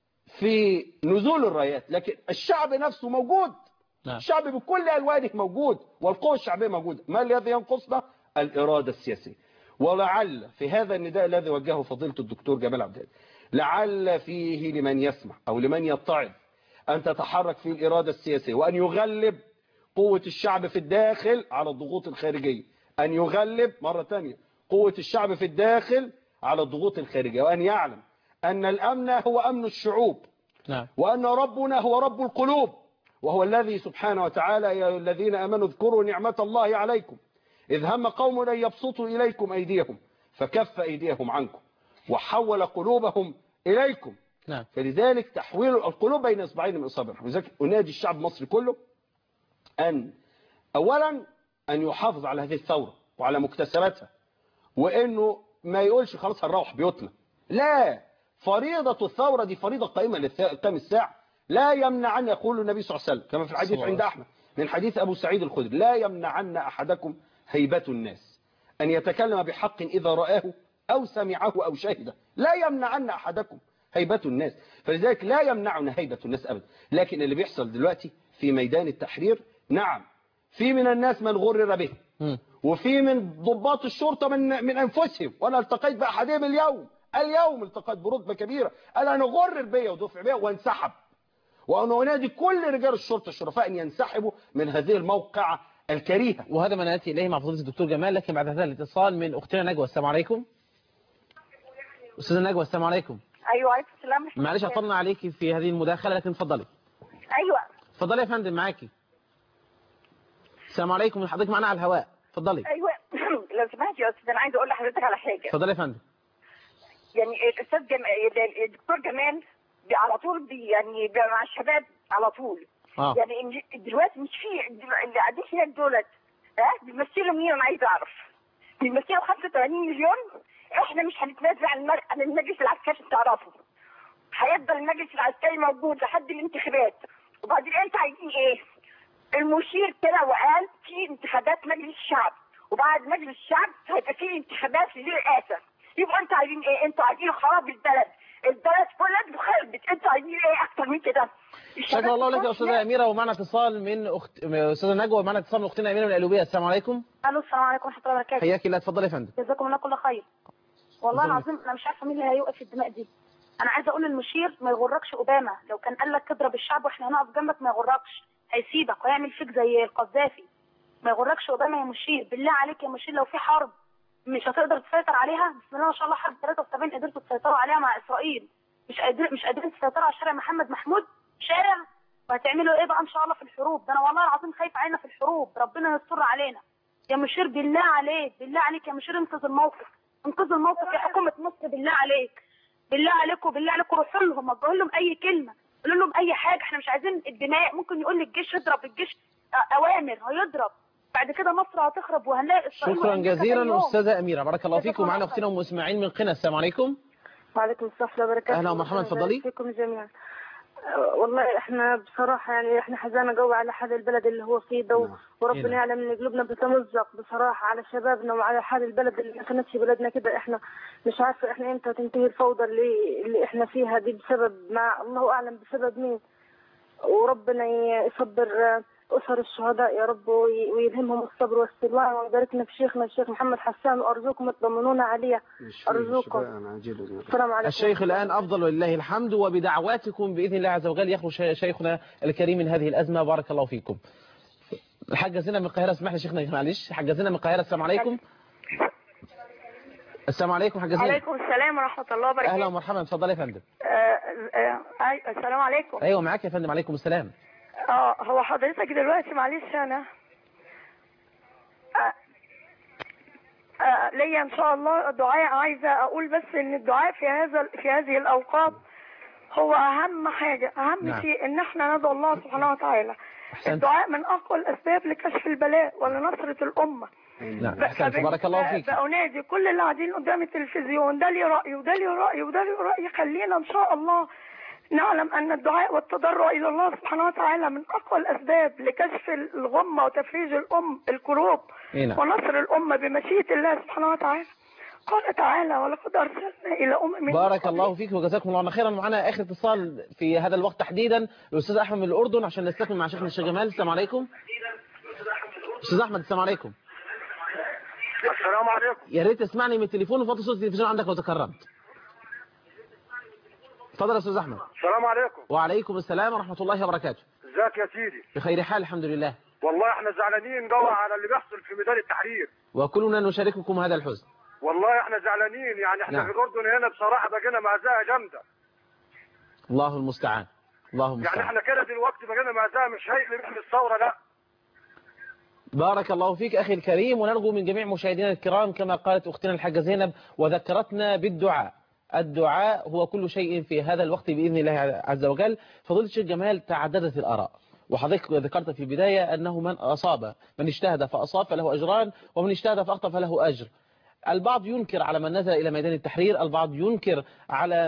في نزول الرايات، لكن الشعب نفسه موجود.
نعم.
الشعب بكل ألوانه موجود والقوة الشعبية موجودة. ما الذي ينقصنا؟ الإرادة السياسية. ولعل في هذا النداء الذي وجهه فضيلة الدكتور جمال عبد الهادي، لعل فيه لمن يسمع أو لمن يتعظ أن تتحرك في الإرادة السياسية، وأن يغلب قوة الشعب في الداخل على الضغوط الخارجية، أن يغلب مرة ثانية قوة الشعب في الداخل على الضغوط الخارجية، وأن يعلم أن الأمن هو أمن الشعوب.
نعم.
وأن ربنا هو رب القلوب، وهو الذي سبحانه وتعالى: يا الذين آمنوا اذكروا نعمة الله عليكم إذ هم قوم أن يبسطوا إليكم أيديهم فكف أيديهم عنكم وحول قلوبهم إليكم.
نعم.
فلذلك تحويل القلوب بين إصبعين من أصابع الرحمن. لذلك أنادي الشعب المصري كله أن أولا أن يحافظ على هذه الثورة وعلى مكتسباتها، وإنه ما يقولش خلاص هنروح بيوتنا. لا، فريضة الثورة دي فريضة قائمة لقيام الساعة. لا يمنعن، يقول النبي صلى الله عليه وسلم كما في الحديث عند أحمد من حديث أبو سعيد الخدري: لا يمنعن أحدكم هيبة الناس أن يتكلم بحق إذا رآه أو سمعه أو شهده. لا يمنعن أحدكم هيبة الناس. فلذلك لا يمنعنا هيبة الناس أبدا. لكن اللي بيحصل دلوقتي في ميدان التحرير، نعم، في من الناس من غرر به، وفي من ضباط الشرطة من أنفسهم. وأنا التقيت بأحدهم اليوم التقيت برتبة كبيرة قال: أنا غرر بيا ودفع بيا وانسحب. وأنا أنادي كل رجال الشرطة الشرفاء أن ينسحبوا من هذه الموقعة الكريهة.
وهذا ما نأتي إليه مع فضيلة الدكتور جمال. لكن بعد هذا الاتصال من أختنا نجوى. السلام عليكم. أستاذة نجوى السلام عليكم.
ايوه عليكم السلام.
معلش عطلنا عليكي في هذه المداخلة، لكن اتفضلي.
ايوه
اتفضلي يا فندم معاكي. السلام عليكم، حضرتك معنا على الهواء، اتفضلي.
ايوه لو سمحت يا استاذ انا عايزه اقول لحضرتك على حاجه.
اتفضلي يا فندم.
يعني الدكتور جمال على طول يعني مع الشباب على طول. يعني دلوقتي مش في اللي قاعدين هناك دولت بيمثلوا مين؟ انا عايزه اعرف. بيمثلوا 85 مليون. احنا مش هنتنازل عن المجلس العسكري، تعرفوا هيفضل المجلس العسكري موجود لحد الانتخابات. وبعدين انتوا عايزين ايه؟ المشير طلع وقال في انتخابات مجلس الشعب، وبعد مجلس الشعب هيبقى في انتخابات للرئاسه. يبقى انتوا عايزين ايه؟ انتوا عايزين خراب البلد كلها اتخربت. انتوا عايزين ايه اكتر من كده؟
شكرا الله لك يا استاذه اميره. ومعنا اتصال من استاذه نجوى، ومعنا اتصال من اختنا اميره من القلوبيه. السلام عليكم.
الو السلام عليكم ورحمه الله وبركاته.
حياك الله، اتفضلي يا فندم.
جزاكم الله كل خير. والله العظيم انا مش عارفه مين اللي هيوقف الدماء دي.
انا عايزه اقول للمشير ما يغركش اوباما، لو كان قال لك اضرب الشعب واحنا هنقف جنبك ما يغركش، هيسيبك ويعمل فيك زي القذافي. ما يغركش اوباما يا مشير، بالله عليك يا مشير، لو في حرب مش هتقدر تسيطر عليها؟ بسم الله ما شاء الله، حرب 73 قدرتوا تسيطروا عليها مع اسرائيل، مش قادرين تسيطروا على شارع محمد محمود شارع، وهتعملوا ايه بقى ان شاء الله في الحروب؟ ده انا والله العظيم خايف علينا في الحروب، ربنا يستر علينا يا مشير. بالله عليك بالله عليك يا مشير، انقذ الموقف، انقذ الموقف يا حكومه مصر، بالله عليك بالله عليكم بالله عليكم، روحوا لهم وجهوا لهم اي كلمه، قولوا لهم اي حاجه، احنا مش عايزين الدماء. ممكن يقول للجيش اضرب، الجيش اوامر هيضرب، بعد كده مصر هتخرب وهنلاقي اسرائيل.
شكرا جزيلا استاذه اميره، بارك الله فيكم. معنا اختنا ام اسماعيل من قنا. السلام عليكم.
وعليكم السلام ورحمه الله وبركاته.
اهلا ومرحبا، اتفضلي.
فيكم جميعا. والله احنا بصراحه يعني احنا حزانه قوي على حال البلد اللي هو فيه ده، وربنا يعلم ان قلوبنا بتمزق بصراحه على شبابنا وعلى حال البلد اللي ما كانتش بلدنا كده. احنا مش عارفه احنا امتى تنتهي الفوضى اللي احنا فيها دي، بسبب ما الله اعلم بسبب مين. وربنا يصبر أسر الشهداء يا رب، ويلهمهم الصبر والسلوان، ويبارك لنا في شيخنا الشيخ محمد حسان، وأرجوكم تطمنونا عليه. أرجوكم. السلام عليكم.
الشيخ الآن أفضل ولله الحمد، وبدعواتكم بإذن الله عز وجل يخرج شيخنا الكريم من هذه الأزمة. بارك الله فيكم. الحاجة زينة من القاهرة، اسمح لي شيخنا معلش. حاجة زينة من القاهرة، السلام عليكم. السلام عليكم حاجة زينة.
عليكم السلام ورحمة الله وبركاته.
أهلا ومرحبا، اتفضلي يا فندم.
السلام عليكم.
أيوة معاك يا فندم. عليكم السلام.
هو حضرتك دلوقتي معلش أنا ليا إن شاء الله دعاء، عايزة أقول بس إن الدعاء في هذه الأوقات هو أهم حاجة، أهم شيء إن إحنا ندعو الله سبحانه وتعالى. الدعاء من أقوى الأسباب لكشف البلاء ولنصرة الأمة.
نعم أحسنت، بارك الله فيك.
بأنادي كل اللي قاعدين قدام التلفزيون، ده لي رأي وده لي رأي وده لي رأي، خلينا إن شاء الله نعلم أن الدعاء والتضرع إلى الله سبحانه وتعالى من أقوى الأسباب لكشف الغمة وتفريج الكروب ونصر الأمة بمشيئة الله سبحانه وتعالى. قال تعالى ولقد أرسلنا إلى أمم.
بارك الله فيك وجزاكم الله خيرا. معنا آخر اتصال في هذا الوقت تحديدا الأستاذ أحمد من الأردن عشان نستكمل مع شيخنا الشيخ جمال. السلام عليكم. أستاذ أحمد السلام عليكم.
السلام عليكم.
يا ريت تسمعني من التليفون وفضل صوت التلفزيون عندك لو تكرمت. اتفضل يا استاذ احمد.
السلام عليكم.
وعليكم السلام ورحمه الله وبركاته.
ازيك يا سيدي؟
بخير حال الحمد لله.
والله احنا زعلانين قوي على اللي بيحصل في ميدان التحرير،
وكلنا نشارككم هذا الحزن.
والله احنا زعلانين، يعني احنا في الاردن هنا بصراحه بقينا مأساة جامده.
الله المستعان. الله المستعان.
يعني احنا كده دلوقتي بقينا مأساة، مش هي اللي بيحمي الثوره لا.
بارك الله فيك أخي الكريم، ونرجو من جميع مشاهدينا الكرام كما قالت أختنا الحاجة زينب وذكرتنا بالدعاء. الدعاء هو كل شيء في هذا الوقت بإذن الله عز وجل. فضيلة الشيخ جمال تعددت الآراء، وحضرتك ذكرت في البداية أنه من اجتهد فأصاب فله أجران، ومن اجتهد فأخطأ فله أجر. البعض ينكر على من نزل إلى ميدان التحرير، البعض ينكر على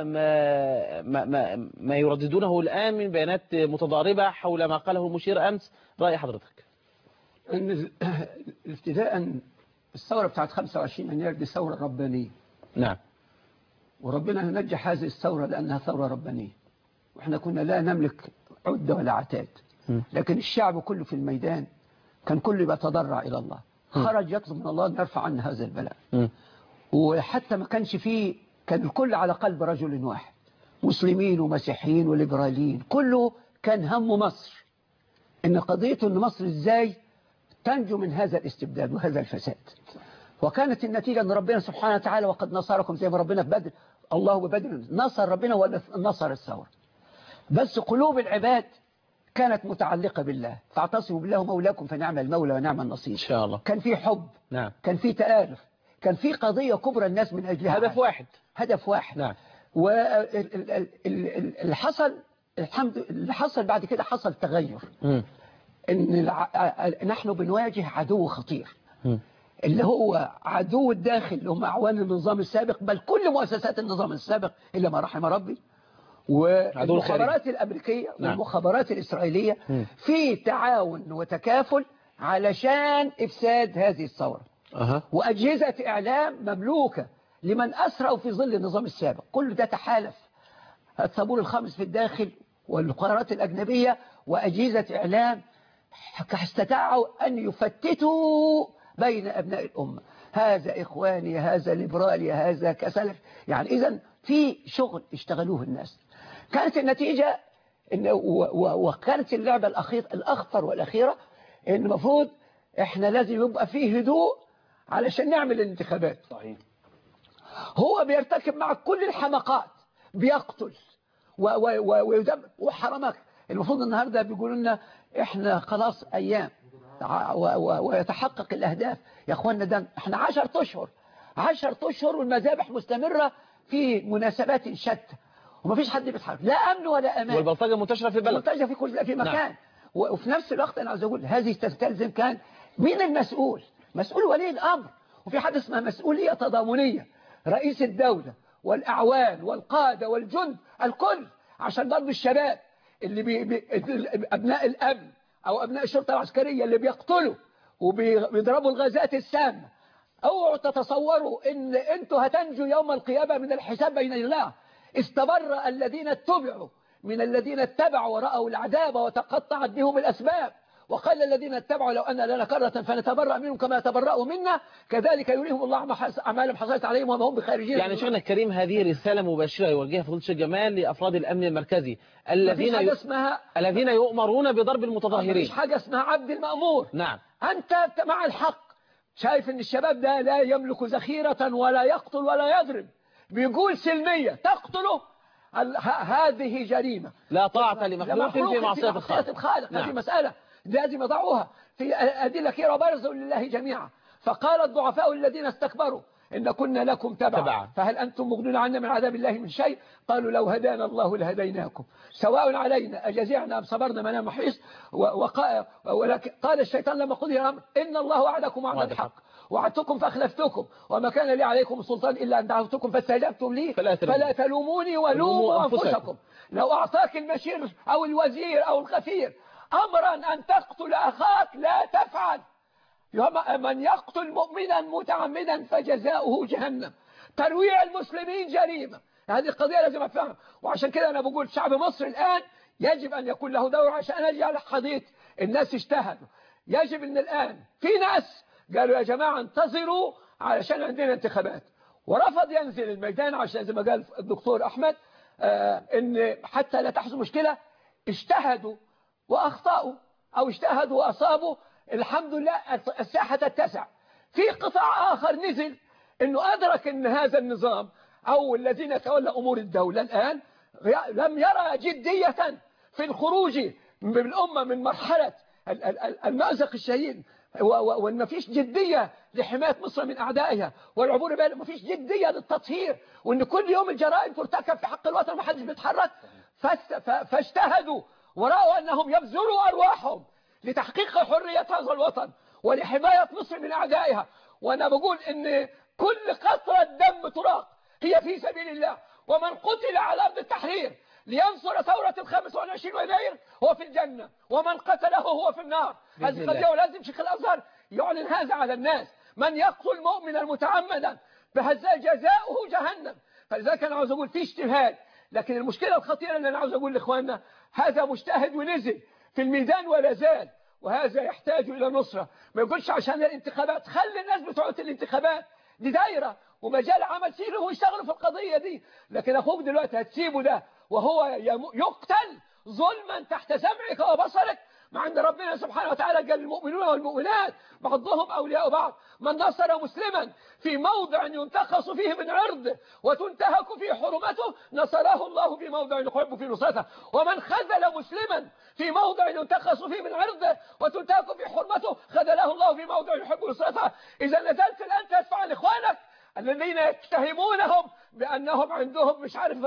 ما يرددونه الآن من بيانات متضاربة حول ما قاله المشير أمس. رأي حضرتك؟
أن ابتداء الثورة بتاعت 25 يناير دي ثورة ربانية.
نعم.
وربنا نجح هذه الثورة لأنها ثورة ربانية، وإحنا كنا لا نملك عدة ولا عتاد، لكن الشعب كله في الميدان كان كله بيتضرع إلى الله، خرج يطلب من الله أن يرفع عنا هذا البلاء. وحتى ما كانش فيه، كان الكل على قلب رجل واحد، مسلمين ومسيحيين وليبراليين، كله كان هم مصر، إن قضيته أن مصر إزاي تنجو من هذا الاستبداد وهذا الفساد. وكانت النتيجة أن ربنا سبحانه وتعالى وقد نصركم، زي ما ربنا في بدر، الله ببدر نصر ربنا ونصر الثورة. بس قلوب العباد كانت متعلقة بالله، فاعتصموا بالله مولاكم فنعم المولى ونعم النصير. إن
شاء الله.
كان في حب.
نعم.
كان في تآلف، كان في قضية كبرى الناس من أجلها، هدف واحد.
نعم.
واللي حصل اللي حصل بعد كده حصل تغير. إن نحن بنواجه عدو خطير، اللي هو عدو الداخل، اللي هم أعوان النظام السابق، بل كل مؤسسات النظام السابق إلا ما رحم ربي، والمخابرات الأمريكية والمخابرات الإسرائيلية في تعاون وتكافل علشان إفساد هذه الثورة. وأجهزة إعلام مملوكة لمن أسرعوا في ظل النظام السابق، كل ده تحالف. الطابور الخامس في الداخل والقرارات الأجنبية وأجهزة إعلام استطاعوا أن يفتتوا بين أبناء الأمة. هذا إخواني، هذا ليبرالي، هذا كسلف. يعني إذن في شغل اشتغلوه الناس. كانت النتيجة وكانت اللعبة الأخطر والأخيرة إن المفروض إحنا لازم يبقى فيه هدوء علشان نعمل الانتخابات.
صحيح.
هو بيرتكب مع كل الحماقات، بيقتل ويدمر وحرمك. المفروض النهاردة بيقولوا لنا إحنا خلاص أيام ويتحقق الأهداف. يا أخوانا ده إحنا 10 أشهر والمذابح مستمرة في مناسبات شتى ومفيش حد بيتحرك، لا أمن ولا أمان،
والبلطجة منتشرة في البلد،
منتشرة في مكان. نعم. وفي نفس الوقت أنا عاوز أقول هذه تستلزم كان مين المسؤول؟ مسؤول ولي الأمر. وفي حاجة اسمها مسؤولية تضامنية، رئيس الدولة والأعوان والقادة والجند الكل، عشان برضه الشباب اللي أبناء الأمن أو أبناء الشرطة العسكرية اللي بيقتلوا وبيضربوا الغازات السامة. اوعوا تتصوروا ان انتوا هتنجوا يوم القيامة من الحساب بين الله. استبر الذين اتبعوا من الذين اتبعوا ورأوا العذاب وتقطعت بهم الأسباب، وقال الذين اتبعوا لو أن لنا كرة فنتبرأ منهم كما تبرأوا منا كذلك يريهم الله أعمالهم حصلت عليهم وما هم بخارجين.
يعني شيخنا الكريم هذه رسالة مباشرة يوجهها فضيلة الشيخ جمال لأفراد الأمن المركزي الذين يؤمرون بضرب المتظاهرين.
مفيش حاجة اسمها عبد المأمور.
نعم.
أنت مع الحق، شايف ان الشباب ده لا يملك ذخيرة ولا يقتل ولا يضرب، بيقول سلمية تقتله، هذه جريمة.
لا طاعة لمخلوق في معصية الخالق.
نعم. هذه مسألة لازم يضعوها في أدلة كثيرة وبرزوا لله جميعا. فقال الضعفاء الذين استكبروا إن كنا لكم تبعا فهل أنتم مغنون عنا من عذاب الله من شيء؟ قالوا لو هدانا الله لهديناكم سواء علينا أجزعنا أم صبرنا ما محيص. قال الشيطان لما قضي الأمر إن الله وعدكم وعد الحق وعدتكم فأخلفتكم وما كان لي عليكم سلطان إلا أن دعوتكم فاستجبتم لي فلا تلوموني ولوموا أنفسكم. لو أعطاك المشير أو الوزير أو الغفير أمرا أن تقتل أخاك لا تفعل. من يقتل مؤمنا متعمدا فجزاؤه جهنم. ترويع المسلمين جريمة. هذه القضية لازم أفهمها. وعشان كده أنا بقول شعب مصر الآن يجب أن يكون له دور عشان أجي على قضية الناس اجتهدوا. يجب أن الآن في ناس قالوا يا جماعة انتظروا علشان عندنا انتخابات، ورفض ينزل الميدان عشان زي ما قال الدكتور أحمد إن حتى لا تحصل مشكلة. اجتهدوا وأخطأوا أو اجتهدوا وأصابوا، الحمد لله الساحة تتسع. في قطاع آخر نزل إنه أدرك إن هذا النظام أو الذين يتولى أمور الدولة الآن لم يرى جدية في الخروج بالأمة من مرحلة المأزق الشهيد، وإن ما فيش جدية لحماية مصر من أعدائها والعبور بها، ما فيش جدية للتطهير، وإن كل يوم الجرائم ترتكب في حق الوطن وما حدش بيتحرك. فاجتهدوا ورأوا أنهم يبذلوا أرواحهم لتحقيق حرية هذا الوطن ولحماية مصر من أعدائها. وأنا بقول إن كل قطرة دم تراق هي في سبيل الله، ومن قتل على أرض التحرير لينصر ثورة 25 يناير هو في الجنة، ومن قتله هو في النار. هذه قضية ولازم شيخ الأزهر يعلن هذا على الناس. من يقتل مؤمنا متعمدا فهذا جزاؤه جهنم. فلذلك أنا عاوز أقول في اجتهاد، لكن المشكلة الخطيرة اللي أنا عاوز أقول لإخواننا هذا مجتهد ونزل في الميدان ولا زال، وهذا يحتاج إلى نصرة. ما يقولش عشان الانتخابات، خلي الناس بتوع الانتخابات دي دايرة ومجال عمل سيره ويشتغلوا في القضية دي. لكن أخوك دلوقتي هتسيبه ده وهو يقتل ظلما تحت سمعك وبصرك، مع أن ربنا سبحانه وتعالى قال المؤمنون والمؤمنات بعضهم أولياء بعض. من نصر مسلما في موضع ينتقص فيه من عرضه وتنتهك فيه حرمته نصره الله في موضع يحب فيه نصرته، ومن خذل مسلما في موضع ينتقص فيه من عرضه وتنتهك فيه حرمته خذله الله في موضع يحب نصرته. إذا نزلت الآن تدفع عن إخوانك الذين يتهمونهم بأنهم عندهم مش عارف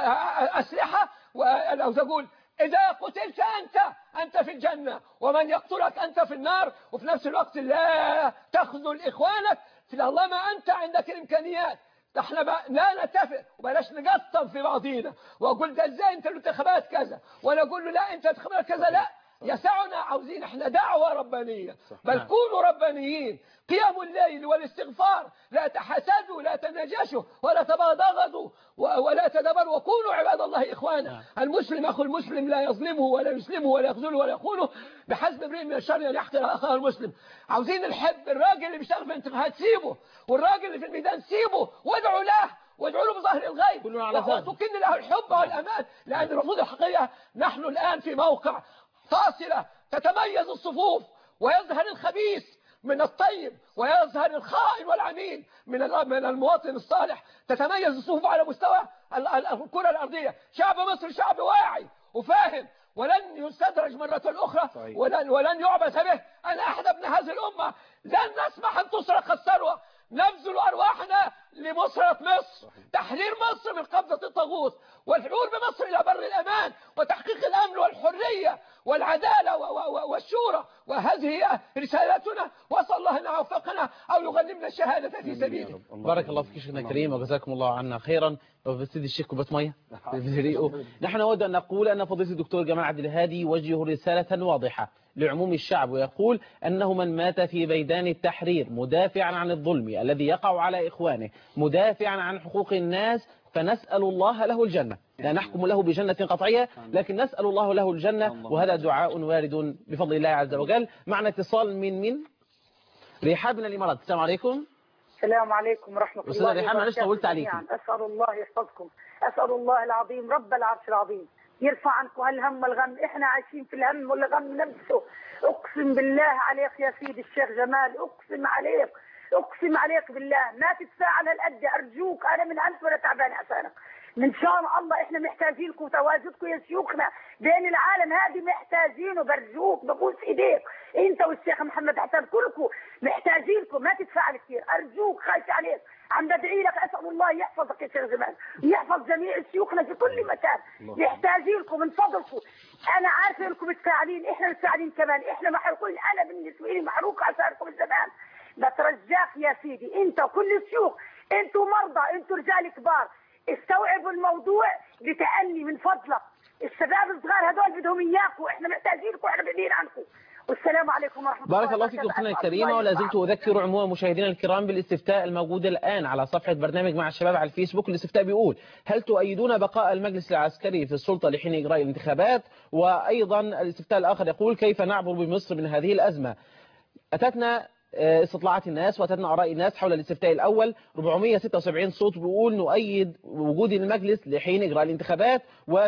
أسلحة، ولو تقول إذا قتلت أنت في الجنة، ومن يقتلك أنت في النار، وفي نفس الوقت لا تخذل إخوانك طالما أنت عندك الإمكانيات. احنا لا نتفق وبلاش نقطم في بعضينا واقول ده ازاي انت الانتخابات كذا، وانا اقول له لا انت الانتخابات كذا. لا،
يسعنا، عاوزين احنا دعوة ربانية، بل كونوا ربانيين. قيام الليل والاستغفار، لا تحسدوا لا تناجشوا ولا تباغضوا ولا تدبروا، وكونوا عباد الله إخوانا. المسلم أخو المسلم لا يظلمه ولا يسلمه ولا يخذله ولا يخونه، بحسب امرئ من الشر أن يحقر أخاه المسلم. عاوزين نحب الراجل اللي بيشتغل في الانتخابات سيبه، والراجل اللي في الميدان سيبه، وادعوا له وادعوا له بظهر الغيب وتكن له الحب والأمان، لأن الرفوض الحقيقية نحن الآن في موقع فاصلة تتميز الصفوف ويظهر الخبيث من الطيب ويظهر الخائن والعميل من المواطن الصالح. تتميز الصفوف على مستوى الكرة الأرضية. شعب مصر شعب واعي وفاهم، ولن يستدرج مرة أخرى ولن يعبث به. أنا أحد ابن هذه الأمة، لن نسمح أن تسرق الثروة. نبذل أرواحنا لمصرة مصر، تحرير مصر من قبضة الطاغوت، والعبور بمصر إلى بر الأمان، وتحقيق الأمن والحرية والعدالة والشورى. وهذه هي رسالتنا، وأسأل الله أن يوفقنا أو يغنمنا الشهادة في سبيله.
بارك الله فيك شيخنا الكريم، وجزاكم الله عنا خيرا. وبسيد الشيخ كوبايه ميه نحن نود أن نقول أن فضيلة الدكتور جمال عبد الهادي يوجه رسالة واضحة لعموم الشعب، ويقول أنه من مات في ميدان التحرير مدافعا عن الظلم الذي يقع على إخوانه، مدافعا عن حقوق الناس، فنسأل الله له الجنة. لا نحكم له بجنة قطعية، لكن نسأل الله له الجنة، وهذا دعاء وارد بفضل الله عز وجل. معنا اتصال من ريحان من الإمارات. السلام عليكم.
السلام عليكم ورحمة الله وبركاته.
ريحان معلش طولت عليكم.
أسأل الله يحفظكم، أسأل الله العظيم رب العرش العظيم يرفع عنكم الهم والغم. إحنا عايشين في الهم والغم نفسه. أقسم بالله عليك يا سيدي الشيخ جمال، أقسم عليك، أقسم عليك بالله ما تدفع على القد. أرجوك أنا من أنت ولا تعبان عشانك. من شان الله إحنا محتاجينكم وتواجدكم يا شيوخنا بين العالم هذه، محتاجينه. برجوك ببوس إيديك أنت والشيخ محمد حسن، كلكم محتاجينكم. ما تدفع كثير أرجوك، خايف عليك، عم بدعي لك. أسأل الله يحفظك يا شيخ جمال، ويحفظ جميع شيوخنا في كل مكان. محتاجينكم من فضلكم. أنا عارفة إنكم متفاعلين، إحنا متفاعلين كمان، إحنا محروقين. أنا بالنسبة لي محروق عشانكم من زمان. بترجاك يا سيدي أنت وكل الشيوخ، أنتوا مرضى، أنتوا رجال كبار، استوعبوا الموضوع بتأني من فضلك. الشباب الصغار هذول بدهم إياكم، إحنا محتاجينكم، إحنا بعيدين عنكم. والسلام عليكم ورحمة الله.
بارك الله فيك أختنا الكريمة. ولا زلت أذكر عموم مشاهدينا الكرام بالاستفتاء الموجود الآن على صفحة برنامج مع الشباب على الفيسبوك. الاستفتاء بيقول: هل تؤيدون بقاء المجلس العسكري في السلطة لحين إجراء الانتخابات؟ وأيضا الاستفتاء الآخر يقول: كيف نعبر بمصر من هذه الأزمة؟ أتتنا استطلاعات الناس وأتتنا آراء الناس حول الاستفتاء الأول. 476 صوت بيقول نؤيد وجود المجلس لحين إجراء الانتخابات،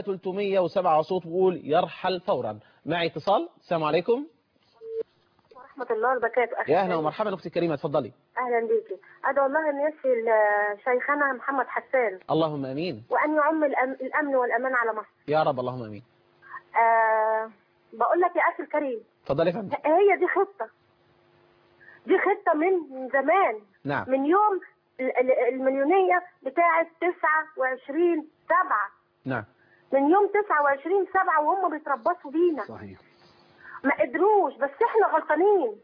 و307 صوت بيقول يرحل فورا. معي اتصال. السلام عليكم
ورحمة الله وبركاته.
يا أهلا ومرحبا أختي الكريمة، اتفضلي.
أهلا بيكي. أدعو الله أن يشفي شيخنا محمد حسان.
اللهم أمين.
وأن يعم الأمن والأمان على مصر
يا رب، اللهم أمين.
بقول لك يا أخي الكريم،
اتفضلي يا فندم.
هي دي خطة من زمان.
نعم.
من يوم المليونية بتاعة 29/7.
نعم.
من يوم 29/7 وهم بيتربصوا بينا.
صحيح.
ما قدروش، بس احنا غلطانين.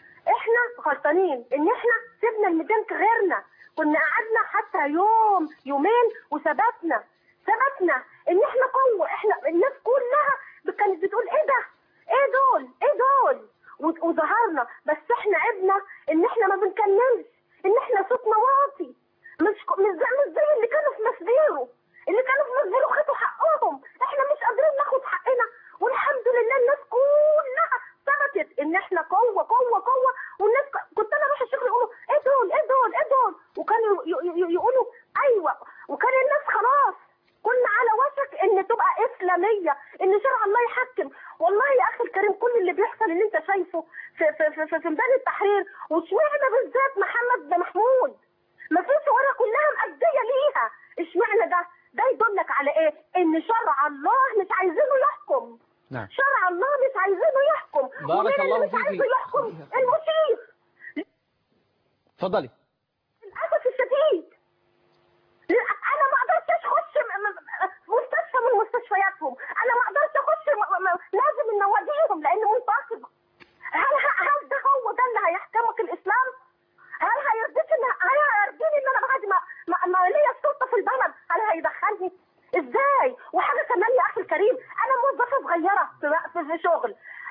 ان احنا سيبنا الميدان كغيرنا. كنا قعدنا حتى يوم يومين وثبتنا ان احنا قوة. احنا الناس كلها كانت بتقول ايه ده، ايه دول وظهرنا. بس احنا عبنا ان احنا ما بنكملش، ان احنا صوتنا واطي، مش زي اللي كانوا في مسبيرو. خدوا حقهم. احنا مش قادرين ناخد حقنا، والحمد لله الناس كلها ثبتت ان احنا قوة. والناس كنت انا اروح الشغل يقولوا ايه دول، وكانوا يقولوا ايوه. وكان الناس خلاص كنا على وشك ان تبقى اسلامية، ان شرع الله يحكم. والله يا اخي الكريم كل اللي بيحصل اللي انت شايفه في ميدان التحرير، واشمعنى بالذات محمد بن محمود ما فيش ورقة كلها مأدية ليها. اشمعنى ده يدلك على ايه؟ ان شرع الله مش عايزينه يحكم.
نعم.
شرع الله مش عايزينه يحكم.
بارك الله
مش عايزه يحكم المشير.
اتفضلي.
للاسف الشديد انا ما اقدرش اخش مستشفى من مستشفياتهم. انا ما اقدرش اخش لازم نوديهم لان منتصب. هل ده اللي هيحكمك الاسلام؟ هل هيرضيني ان انا بعد ما ليا السلطه في البلد هل هيدخلني ازاي؟ وحاجه كمان يا اخي الكريم، انا موظفه صغيره في شغل.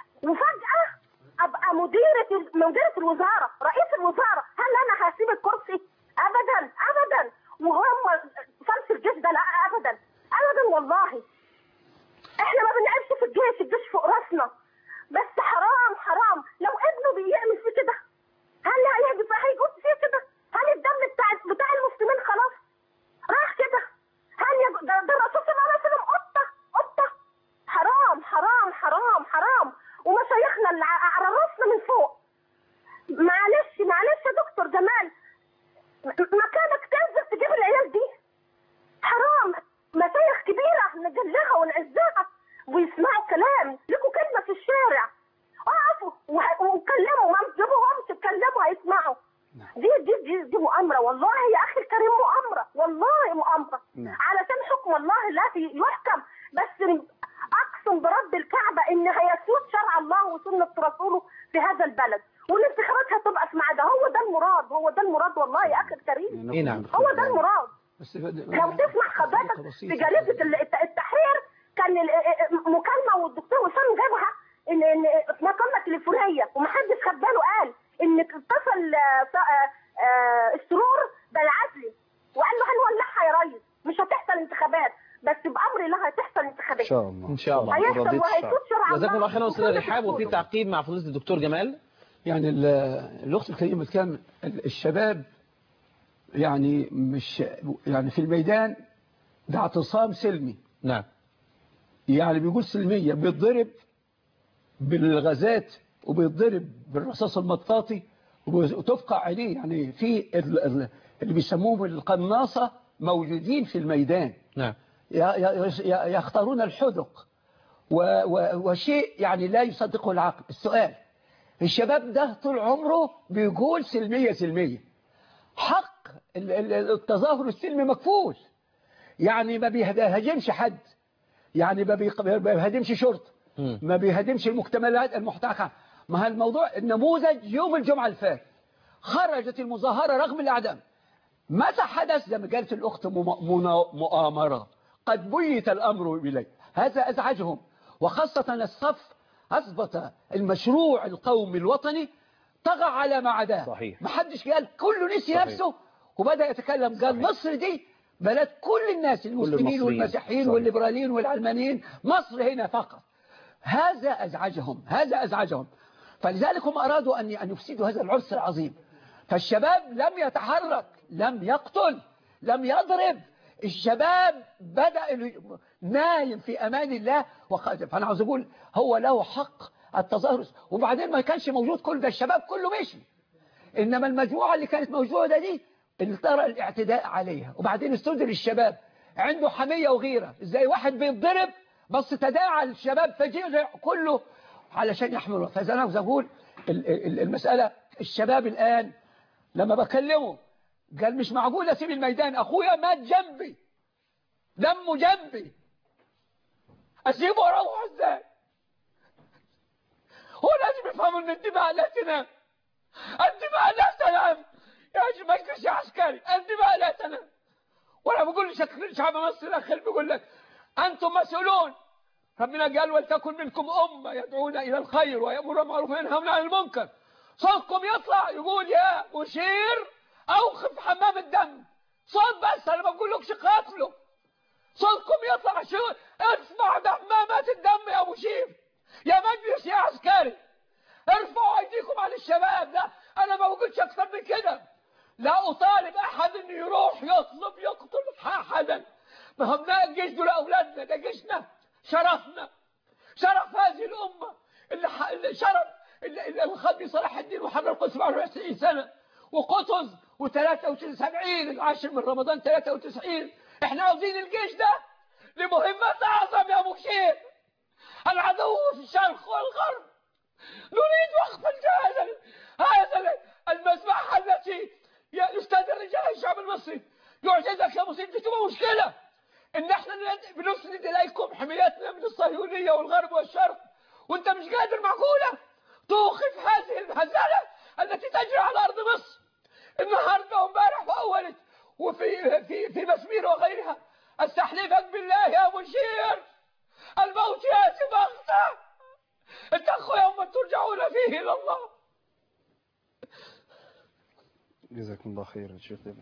دي مؤامره والله يا اخي الكريم، مؤامره والله مؤامره علشان حكم الله الذي يحكم. بس اقسم برب الكعبه ان هيسود شرع الله وسنه رسوله في هذا البلد، والانتخابات هتبقى في ميعادها. هو ده المراد، هو ده المراد والله يا اخي الكريم.
نعم.
هو ده المراد. لو تسمع حضرتك في جريده التحرير كان مكالمه والدكتور وسام جابها ان مكالمه تليفونيه ومحدش خد باله، قال ان اتصل السرور بالعدلي وقال له هنولعها يا ريس، مش هتحصل انتخابات، بس بامر الله هتحصل انتخابات
ان شاء الله
ان شاء الله.
هيحصل وهيسود شرع الله.
جزاكم الله خيرا استاذ رحاب. وفي تعقيب مع فضيله الدكتور جمال.
يعني الاخت الكريمه الكام الشباب يعني مش يعني في الميدان ده اعتصام سلمي.
نعم.
يعني بيقول سلميه، بيتضرب بالغازات وبيتضرب بالرصاص المطاطي وتفقع عينيه. يعني في اللي بيسموهم القناصه موجودين في الميدان.
نعم.
يختارون الحدق وشيء يعني لا يصدقه العقل. السؤال، الشباب ده طول عمره بيقول سلمية سلمية. حق التظاهر السلمي مكفول، يعني ما بيهاجمش حد، يعني ما بيهاجمش شرطة، ما بيهاجمش المكتملات المحتاجة. ما هالموضوع النموذج يوم الجمعة الفات خرجت المظاهرة رغم الأعدام. متى حدث؟ زي ما قالت الأخت مؤامرة، قد بيت الأمر إليه. هذا أزعجهم، وخاصة الصف أثبت المشروع القومي الوطني طغى على ما عداه.
صحيح.
ما حدش قال، كله نسي نفسه وبدأ يتكلم. قال صحيح. مصر دي بلد كل الناس، المسلمين والمسيحيين والليبراليين والعلمانيين، مصر هنا فقط. هذا أزعجهم، هذا أزعجهم. فلذلك هم أرادوا أن يفسدوا هذا العرس العظيم. فالشباب لم يتحرك، لم يقتل، لم يضرب. الشباب بدأ نايم في أمان الله وقادم. فأنا عاوز أقول هو له حق التظاهر. وبعدين ما كانش موجود كل ده، الشباب كله مشي، إنما المجموعة اللي كانت موجودة دي اللي طرأ الاعتداء عليها. وبعدين استدر الشباب عنده حمية وغيرة، إزاي واحد بيتضرب بس تداعى الشباب فجيع كله علشان يحملوا. فإذا أنا عاوز أقول المسألة، الشباب الآن لما بكلمه قال مش معقول أسيب الميدان، أخويا مات جنبي، دمه جنبي، أسيبه وأروح إزاي؟ هو لازم يفهموا إن الدماء لا تنام، الدماء لا تنام يا مجلس يا عسكري، الدماء لا تنام. وأنا بقول شعب مصر الأخير بيقول لك أنتم مسؤولون. ربنا قال ولتكن منكم أمة يدعون إلى الخير ويأمرون بالمعروف وينهون عن المنكر. صوتكم يطلع يقول يا مشير أوقف حمام الدم، صوت بس، أنا ما بقولكش قاتله. صوتكم يطلع، شو اسمع دمامات الدم يا مشير، يا مجلس يا عسكري، ارفعوا أيديكم على الشباب. لا أنا ما بقولش أكثر من كده. لا أطالب أحد إنه يروح يطلب يقتل أحدا. ما هم ده الجيش دول أولادنا، ده جيشنا، شرفنا، شرف هذه الأمة، اللي شرف الخلبي صلاح الدين وحرر القدس بعد 20 سنة، وقطز و73 العاشر من رمضان 93. احنا عاوزين الجيش ده لمهمة أعظم يا مشير. العدو في الشرق والغرب، نريد وقف هذا المذبحة التي يستهدر رجال الشعب المصري. يعجزك يا مصير، دي تبقى مشكلة ان احنا بنسند اليكم حمايتنا من الصهيونية والغرب والشرق، وانت مش قادر. معقولة توقف هذه الهزالة التي تجري على ارض مصر النهارده وامبارح واولت وفي مسمير وغيرها؟ استحلفك بالله يا مشير، الموت ياتي بغتة، اتقوا يوما ترجعون فيه الى الله.
جزاكم الله خيرا شيخ دبل.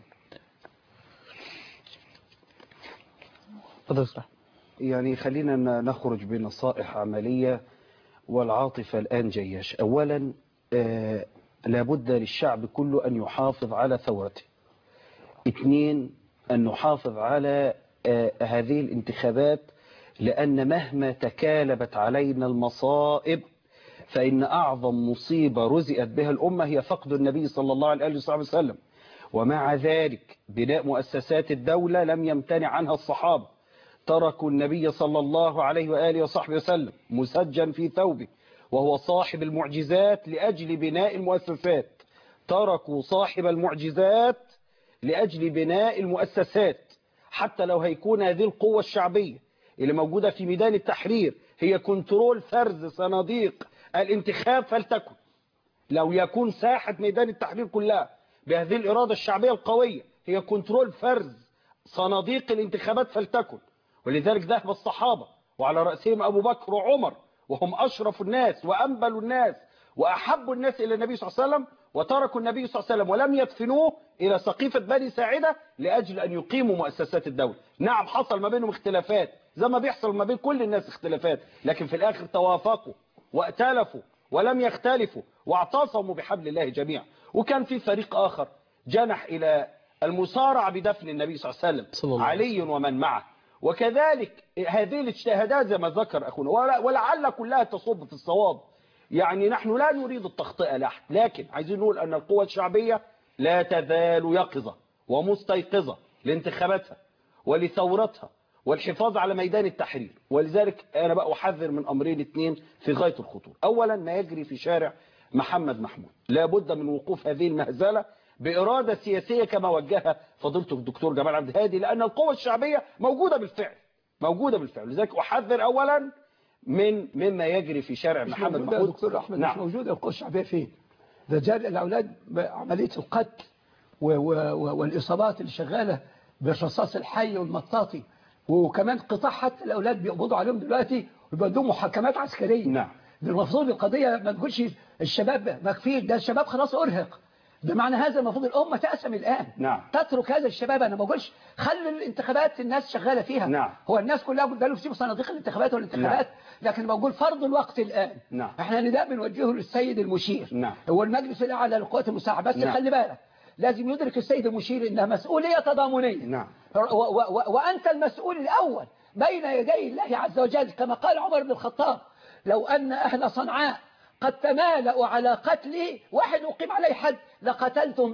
يعني خلينا نخرج بنصائح عملية، والعاطفة الآن جيش. أولا لابد للشعب كله أن يحافظ على ثورته. 2 أن نحافظ على هذه الانتخابات، لأن مهما تكالبت علينا المصائب فإن أعظم مصيبة رزقت بها الأمة هي فقد النبي صلى الله عليه وسلم. ومع ذلك بناء مؤسسات الدولة لم يمتنع عنها الصحابة، تركوا النبي صلى الله عليه وآله وصحبه وسلم مسجن في ثوبه وهو صاحب المعجزات لأجل بناء المؤسسات. تركوا صاحب المعجزات لأجل بناء المؤسسات، حتى لو هيكون هذه القوة الشعبية اللي موجودة في ميدان التحرير هي كنترول فرز صناديق الانتخاب فلتكن. لو يكون ساحة ميدان التحرير كلها بهذه الإرادة الشعبية القوية هي كنترول فرز صناديق الانتخابات فلتكن. ولذلك ذهب الصحابة وعلى رأسهم أبو بكر وعمر وهم أشرف الناس وأنبل الناس وأحب الناس إلى النبي صلى الله عليه وسلم، وتركوا النبي صلى الله عليه وسلم ولم يدفنوه إلى سقيفة بني ساعدة لأجل أن يقيموا مؤسسات الدولة. نعم حصل ما بينهم اختلافات زي ما بيحصل ما بين كل الناس اختلافات، لكن في الآخر توافقوا وائتلفوا ولم يختلفوا واعتصموا بحبل الله جميعا. وكان في فريق آخر جنح إلى المسارعة بدفن النبي صلى الله عليه وسلم، علي ومن معه. وكذلك هذه الاجتهادات زي ما ذكر أخونا ولعل كلها تصب في الصواب. يعني نحن لا نريد التخطئة لأحد، لكن عايزين نقول أن القوى الشعبية لا تزال يقظة ومستيقظة لانتخاباتها ولثورتها والحفاظ على ميدان التحرير. ولذلك أنا بقى أحذر من أمرين اثنين في غاية الخطورة. أولا ما يجري في شارع محمد محمود، لا بد من وقوف هذه المهزلة بإرادة سياسية كما وجهها فضيلة الدكتور جمال عبد الهادي، لأن القوى الشعبية موجودة بالفعل. لذلك أحذر أولا مما يجري في شارع محمد محمود.
دكتور أحمد نعم. مش موجودة القوى الشعبية فين؟ ده جال الأولاد عملية القتل والإصابات اللي شغالة بالرصاص الحي والمطاطي، وكمان قطاع حتى الأولاد بيقبضوا عليهم دلوقتي ويبدوا محاكمات عسكرية.
نعم.
المفروض القضية ما تقولش الشباب مكفير، ده الشباب خلاص أرهق. بمعنى هذا المفروض الأمة تقسم الآن.
نعم.
تترك هذا الشباب. أنا ما بقولش خلي الانتخابات الناس شغالة فيها.
نعم.
هو الناس كلها قالوا يسيبوا صناديق الانتخابات والانتخابات. نعم. لكن بقول فرض الوقت الآن.
نعم.
احنا نداء بنوجهه للسيد المشير.
نعم.
هو المجلس الأعلى للقوات المساعدة، بس نعم. خلي بالك لازم يدرك السيد المشير إنها مسؤولية تضامنية.
نعم.
وأنت المسؤول الأول بين يدي الله عز وجل، كما قال عمر بن الخطاب لو أن أهل صنعاء قد تمالأوا على قتله واحد أقيم عليه حد لقتلتم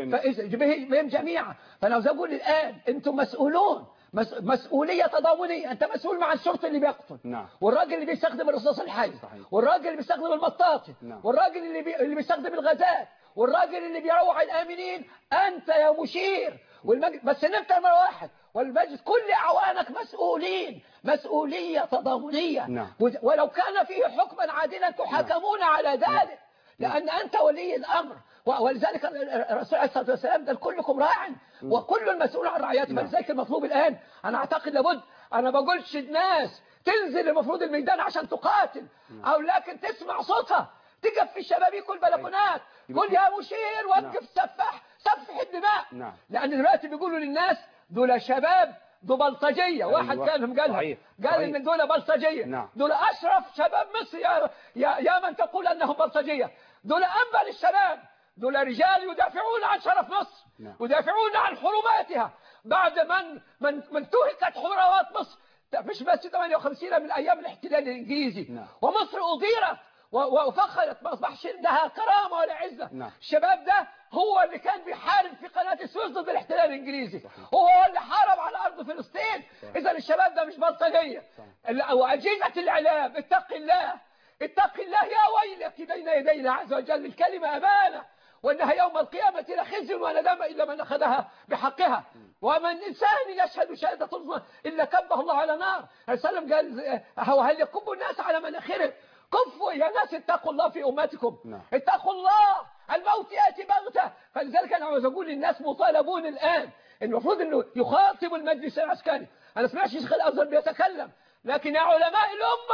بهم جميعا. فأنا عاوز أقول الآن أنتم مسؤولون مسؤولية تضامنية. أنت مسؤول مع الشرطي اللي بيقتل.
نعم.
والراجل اللي بيستخدم الرصاص الحي. والراجل اللي بيستخدم المطاطي. نعم. والراجل اللي بيستخدم الغازات، والراجل اللي بيروع الآمنين. أنت يا مشير بس نبدأ مرة واحد، والمجلس كل أعوانك مسؤولين مسؤولية تضامنية.
نعم.
ولو كان فيه حكما عادلا تحاكمون على ذلك، لأن أنت ولي الأمر. ولذلك الرسول عليه الصلاة والسلام قال كلكم راع وكل المسؤول عن رعيته. فلذلك المطلوب الآن أنا أعتقد لابد، أنا ما بقولش الناس تنزل المفروض الميدان عشان تقاتل، أو لكن تسمع صوتها، تقف في الشبابيك والبلكونات قول يا مشير وقف سفح الدماء. لأن دلوقتي بيقولوا للناس دول شباب دول بلطجية. واحد كانهم قال إن دول بلطجية. دول أشرف شباب مصر يا من تقول أنهم بلطجية. دول أنبل الشباب، دول رجال يدافعون عن شرف مصر، يدافعون عن حرماتها بعد من انتهكت حرمات مصر مش بس 58 من أيام الاحتلال الإنجليزي. ومصر أضيرت وفخرت، ما أصبحش عندها كرامة ولا عزة. الشباب ده هو اللي كان بيحارب في قناة السويس ضد الاحتلال الإنجليزي. هو اللي حارب على أرض فلسطين. إذا الشباب ده مش بلطجية. وأجهزة الإعلام اتق الله يا ويلك بين يدي الله عز وجل. الكلمة أمانة، وأنها يوم القيامة لخزي وندامة إلا من أخذها بحقها. ومن إنسان يشهد شهادة ظلم إلا كبه الله على نار. السلام قال هل يكب الناس على مناخرهم؟ كفوا يا ناس اتقوا الله في أمتكم. اتقوا الله، الموت يأتي بغتة. فلذلك أنا عاوز أقول للناس مطالبون الآن المفروض أنه يخاطب المجلس العسكري. أنا سمعت شيخ الأزهر بيتكلم، لكن يا علماء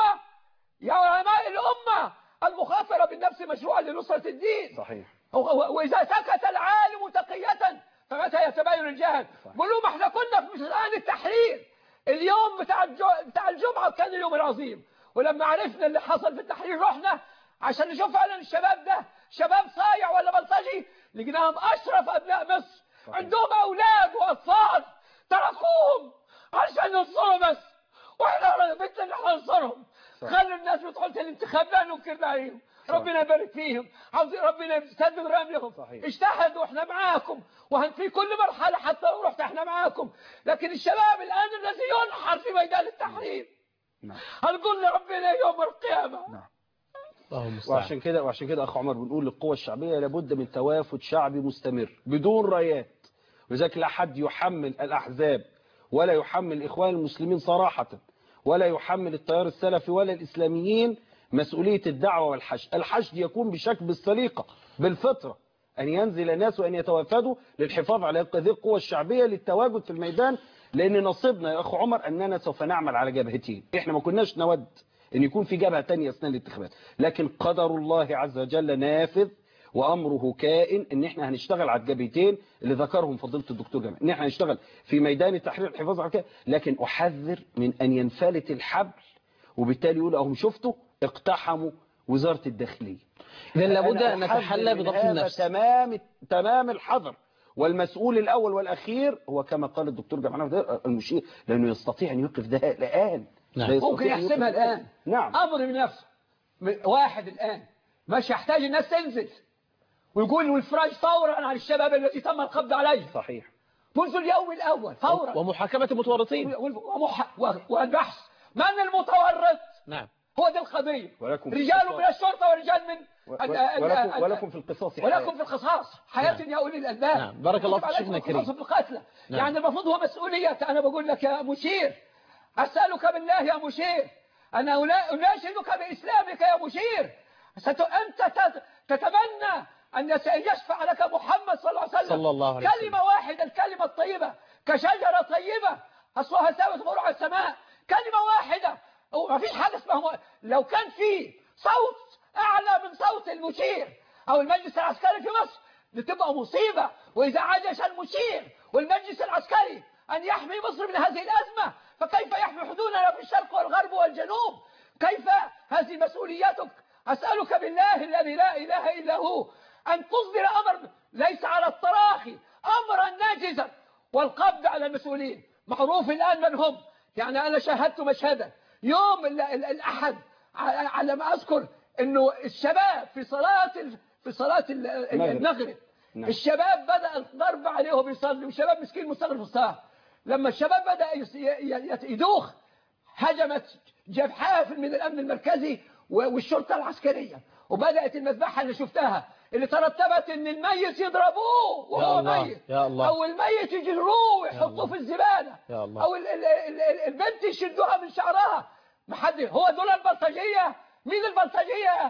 الأمة المخاطرة بالنفس مشروعة لنصرة الدين.
صحيح.
وإذا سكت العالم تقية فمتى يتبين الجهل. قولوا ما احنا كنا في ميدان التحرير اليوم بتاع الجمعة كان اليوم العظيم، ولما عرفنا اللي حصل في التحرير رحنا عشان نشوف فعلا الشباب ده شباب صايع ولا بلطجي. لقيناهم أشرف أبناء مصر. صحيح. عندهم أولاد وأطفال تركوهم عشان ننصرهم بس، وإحنا بدنا ننصرهم. خلوا الناس بتدخل الانتخاب لا ننكر عليهم. ربنا يبارك فيهم، عاوزين ربنا يسدد رميهم. اجتهدوا احنا معاكم، في كل مرحلة حتى لو رحت احنا معاكم. لكن الشباب الآن الذي ينحر في ميدان التحرير هنقول لربنا يوم القيامة
وعشان كده اخ عمر بنقول للقوى الشعبيه لابد من توافد شعبي مستمر بدون رايات. ولذلك لا حد يحمل الاحزاب ولا يحمل الاخوان المسلمين صراحه ولا يحمل التيار السلفي ولا الاسلاميين مسؤوليه الدعوه والحشد. الحشد يكون بشكل بالسليقه بالفطره، ان ينزل الناس وان يتوافدوا للحفاظ على هذه القوى الشعبيه للتواجد في الميدان، لان نصيبنا يا اخ عمر اننا سوف نعمل على جبهتين. احنا ما كناش نود ان يكون في جبهه ثانيه اثناء الانتخابات، لكن قدر الله عز وجل نافذ وامره كائن ان احنا هنشتغل على الجبهتين اللي ذكرهم فضيله الدكتور جمال، ان احنا هنشتغل في ميدان التحرير الحفاظ على كده. لكن احذر من ان ينفلت الحبل وبالتالي يقول اهم شفتوا اقتحموا وزاره الداخليه.
اذا لابد ان نتحلى بضبط النفس
تمام الحذر. والمسؤول الاول والاخير هو كما قال الدكتور جمال المشير، لانه يستطيع ان يوقف ده الان.
ممكن يحسمها الان.
نعم.
امر من نفسه. واحد الان مش يحتاج الناس تنزل ويقول والفراج فورا عن الشباب الذي تم القبض عليه.
صحيح.
منذ اليوم الاول فورا.
ومحاكمه المتورطين
والبحث من المتورط.
نعم.
هو دي القضيه. رجال من الشرطه ورجال من
ولكم في القصاص
ولكم في القصاص حياه يا اولي الالباب.
نعم. بارك الله فيك شيخنا الكريم.
نعم. يعني المفروض هو مسؤوليه. انا بقول لك يا مشير، اسالك بالله يا مشير، انا اناشدك باسلامك يا مشير. انت تتمنى ان يشفع لك محمد صلى الله عليه وسلم
صلى الله عليه وسلم.
كلمه واحده، الكلمه الطيبه كشجره طيبه اصلها ثابت فروع السماء. كلمه واحده. ما فيش حاجه اسمها لو كان في صوت اعلى من صوت المشير او المجلس العسكري في مصر بتبقى مصيبه. واذا عجز المشير والمجلس العسكري ان يحمي مصر من هذه الازمه فكيف يحمي حدودنا في الشرق والغرب والجنوب؟ كيف؟ هذه مسؤولياتك. اسالك بالله الذي لا اله الا هو ان تصدر امر ليس على التراخي، امرا ناجزا والقبض على المسؤولين. معروف الان من هم. يعني انا شاهدت مشهدا يوم الأحد على ما أذكر إنه الشباب في صلاة المغرب الشباب بدأ الضرب عليه وهو بيصلي، والشباب مسكين مستغرب في الصلاة. لما الشباب بدأ يدوخ هجمت جبهة من الأمن المركزي والشرطة العسكرية، وبدأت المذبحة اللي شفتها اللي ترتبت إن الميت يضربوه وهو ميت، أو الميت يجروه ويحطوه في الزبالة، أو البنت يشدوها من شعرها. محد هو دول البلطجية؟ مين البلطجية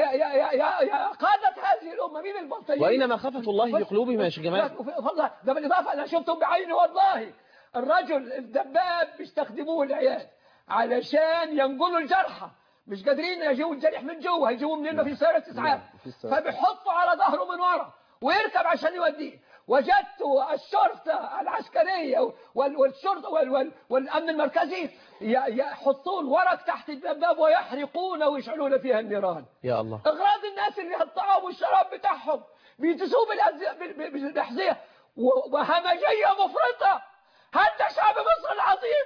يا قادة هذه الأمة؟ مين البلطجية؟
وإنما خافة الله في قلوبهم يا شيخ جمال.
والله ده بالإضافة أنا شفتهم بعيني والله. الرجل الدباب بيستخدموه العيال علشان ينقلوا الجرحى، مش قادرين يجيبوا الجريح من جوه، هيجيبوه منين؟ ما في سيارة إسعاف، فبيحطوا على ظهره من ورا ويركب عشان يوديه. وجدت الشرطة العسكرية والشرطة والأمن المركزي يحطون ورق تحت الدباب ويحرقون ويشعلون فيها النيران.
يا الله.
أغراض الناس اللي الطعام والشراب بتاعهم بيدسوه بالأحذية وهمجية مفرطة. هذا شعب مصر العظيم.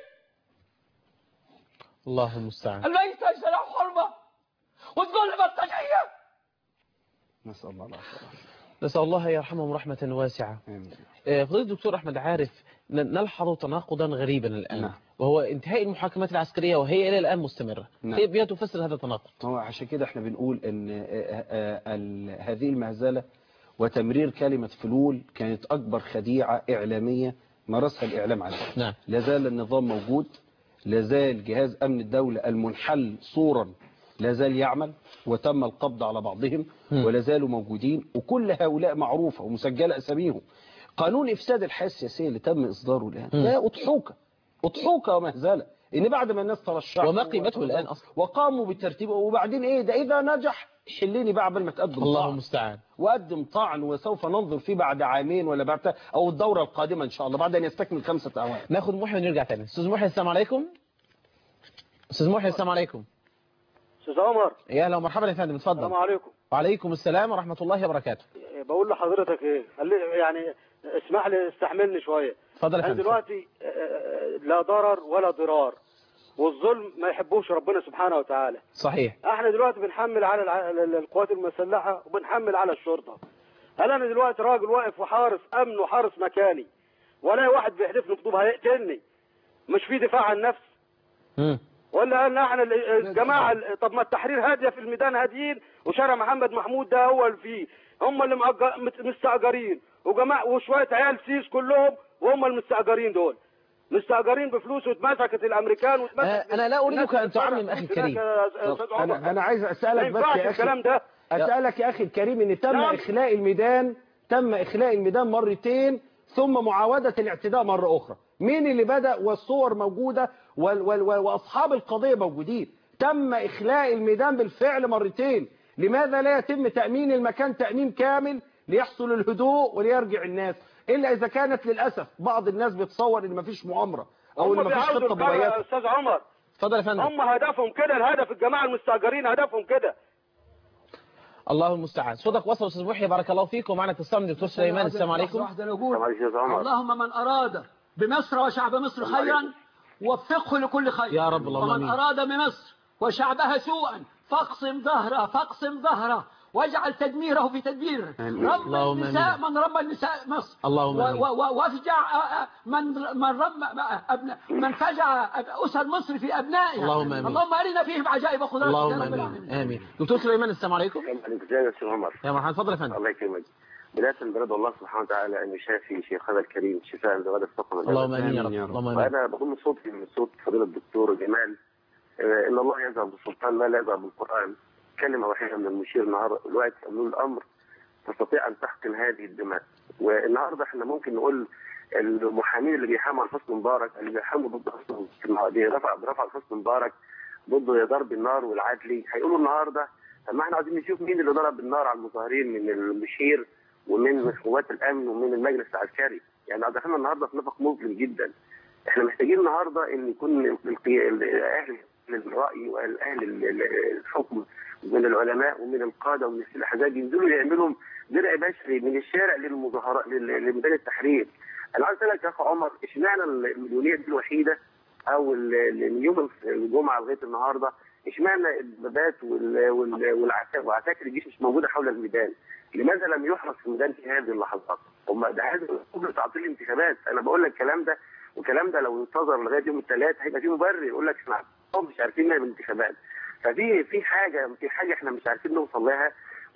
الله المستعان.
الميت يشرع حرمة وتقول لي بلطجية.
نسأل الله العافية.
نسأل الله يرحمهم رحمة واسعة. فضيلة الدكتور أحمد عارف، نلحظ تناقضا غريبا الآن، وهو انتهاء المحاكمات العسكرية وهي إلى الآن مستمرة. كيف تفسر هذا التناقض؟
هو عشان كده احنا بنقول ان هذه المهزلة وتمرير كلمة فلول كانت أكبر خديعة إعلامية مارسها الإعلام عليها.
نعم.
لازال النظام موجود، لازال جهاز أمن الدولة المنحل صورا لازال يعمل وتم القبض على بعضهم ولا زالوا موجودين، وكل هؤلاء معروفة ومسجلة أساميهم. قانون إفساد الحياة السياسية اللي تم إصداره الآن ده أضحوكة ومهزلة، إن بعد ما الناس ترشحوا
وما قيمته الآن أصلا
وقاموا بالترتيب، وبعدين إيه ده إذا نجح حليني بقى قبل ما تقدم
الله المستعان
وقدم طعن، وسوف ننظر فيه بعد عامين ولا بعد أو الدورة القادمة إن شاء الله بعد أن يستكمل 5 أعوام.
ناخد محي ونرجع تاني. أستاذ محي السلام عليكم. أستاذ محي السلام عليكم.
أستاذ عمر.
يا اهلا ومرحبا يا فندم، اتفضل.
السلام عليكم.
وعليكم السلام ورحمة الله وبركاته.
بقول لحضرتك ايه، يعني اسمح لي استحملني شويه.
اتفضل يا فندم.
دلوقتي لا ضرر ولا ضرار، والظلم ما يحبوش ربنا سبحانه وتعالى.
صحيح.
احنا دلوقتي بنحمل على القوات المسلحه وبنحمل على الشرطه. هل انا دلوقتي راجل واقف وحارس امن وحارس مكاني ولا واحد بيحدفني بطوب هيقتلني، مش في دفاع عن النفس؟ ولا ان احنا الجماعه؟ طب ما التحرير هاديه في الميدان هاديين، وشارع محمد محمود ده هو اللي فيه، هم اللي مستاجرين، وجماعه وشويه عيال سيس كلهم وهم المستاجرين دول، مستاجرين بفلوس، واتمسكت الامريكان واتمسكت.
انا لا اريدك ان تعمم اخي الكريم.
انا عايز اسالك بس يا اخي
الكلام ده.
اسالك يا اخي الكريم ان تم اخلاء الميدان مرتين، ثم معاودة الاعتداء مرة أخرى. مين اللي بدأ؟ والصور موجودة وأصحاب القضية موجودين. تم إخلاء الميدان بالفعل مرتين. لماذا لا يتم تأمين المكان تأمين كامل ليحصل الهدوء وليرجع الناس؟ إلا إذا كانت للأسف بعض الناس بتصور إن مفيش مؤامرة أو إن مفيش خطة مبيتة.
أستاذ عمر
اتفضل يا فندم.
هم هدفهم كده، الهدف الجماعة المستأجرين هدفهم كده.
الله المستعان. صدق وصل استاذ محيي، بارك الله فيك. ومعنا اتصال دكتور سليمان. السلام عليكم.
اللهم من أراد بمصر وشعب مصر خيرا وفقه لكل خير
يا رب. اللهم
ومن أراد بمصر وشعبها سوءا فاقسم ظهره واجعل تدميره في تدبيره. رب النساء من رب النساء مصر. وافجع من فجع أسر مصر في أبنائها. اللهم أرنا فيهم عجائب قدرتك يا رب العالمين.
آمين. دكتور سليمان السلام عليكم.
ازيك يا استاذ عمر؟
يا مرحبا، اتفضل يا فندم.
الله يكرمك. بداية برضا الله سبحانه وتعالى أن يشافي شيخنا الكريم شفاء بغدا السقم.
اللهم آمين يا رب.
وأنا بضم صوتي من صوت فضيلة الدكتور جمال. إن الله يذهب بالسلطان ما لا يذهب بالقرآن. كلمة واحدة من المشير الوقت أمن الأمر تستطيع أن تحقن هذه الدماء. والنهارده احنا ممكن نقول المحامين اللي بيحاموا حسني مبارك، اللي بيحاموا ضد حسني رفع حسني مبارك ضد ضرب النار والعدلي، هيقولوا النهارده طب ما احنا عايزين نشوف مين اللي ضرب النار على المظاهرين من المشير ومن قوات الامن ومن المجلس العسكري. يعني دخلنا النهارده في نفق مظلم جدا. احنا محتاجين النهارده ان يكون اهل الراي واهل الحكم من العلماء ومن القاده ومن الاحزاب ينزلوا يعملوا درع بشري من الشارع للمظاهرات لميدان التحرير. انا عايز اسالك يا اخو عمر، اشمعنى المليونيه دي الوحيده او من يوم الجمعه لغايه النهارده اشمعنى البابات وعساكر الجيش مش موجوده حول الميدان؟ لماذا لم يحرص الميدان في هذه اللحظات؟ هم ده هذا قبل تعطيل الانتخابات. انا بقول لك الكلام ده، والكلام ده لو انتظر لغايه يوم الثلاث هيبقى في مبرر يقول لك احنا مش عارفين نعمل انتخابات. ففي حاجه احنا مش عارفين نوصل لها.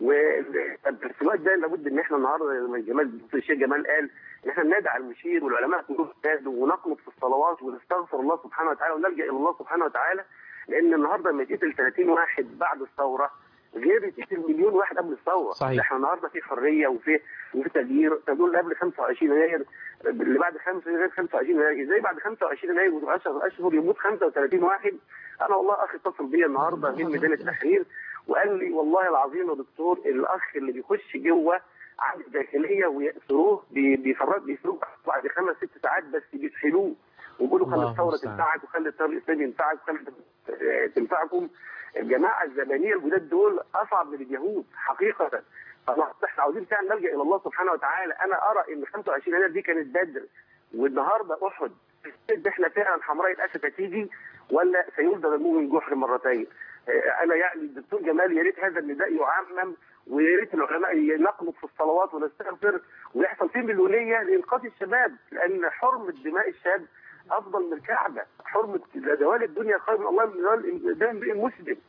وفي الوقت ده لابد ان احنا النهارده الشيخ جمال قال ان احنا ندعي المشير والعلماء كلهم ونقنط في الصلوات ونستغفر الله سبحانه وتعالى ونلجا الى الله سبحانه وتعالى. لان النهارده لما يتقتل 30 واحد بعد الثوره غير يتقتل مليون واحد قبل الثوره.
صحيح.
احنا النهارده في حريه وفي تغيير. تقول قبل 25 يناير اللي بعد 25 يناير ازاي بعد 25 يناير و10 اشهر يموت 35 واحد؟ انا والله اخي اتصل بيا النهارده من ميدان التحرير وقال لي والله العظيم يا دكتور الاخ اللي بيخش جوه عند الداخليه ويأسروه بيفرقوا بعد 5-6 ساعات بس بيسحلوه ويقولوا خلي الثوره تنفعك وخلي التيار الاسلامي ينفعك وخلي تنفعكم. الجماعه الزبانيه الجداد دول اصعب من اليهود حقيقه. احنا عاوزين فعلا نلجا الى الله سبحانه وتعالى. انا ارى ان 25 يناير دي كانت بدر والنهارده احد. احنا فعلا حمراء الاسد هتيجي ولا سيولد المؤمن جحر مرتين؟ انا يعني الدكتور جمال يا ريت هذا النداء يعمم ويا ريت العلماء ينقنط في الصلوات ونستغفر ويحصل فيه مليونيه لانقاذ الشباب، لان حرمه دماء الشاب افضل من الكعبه، حرمه زوال الدنيا خير من الله من زوال دم المسلم.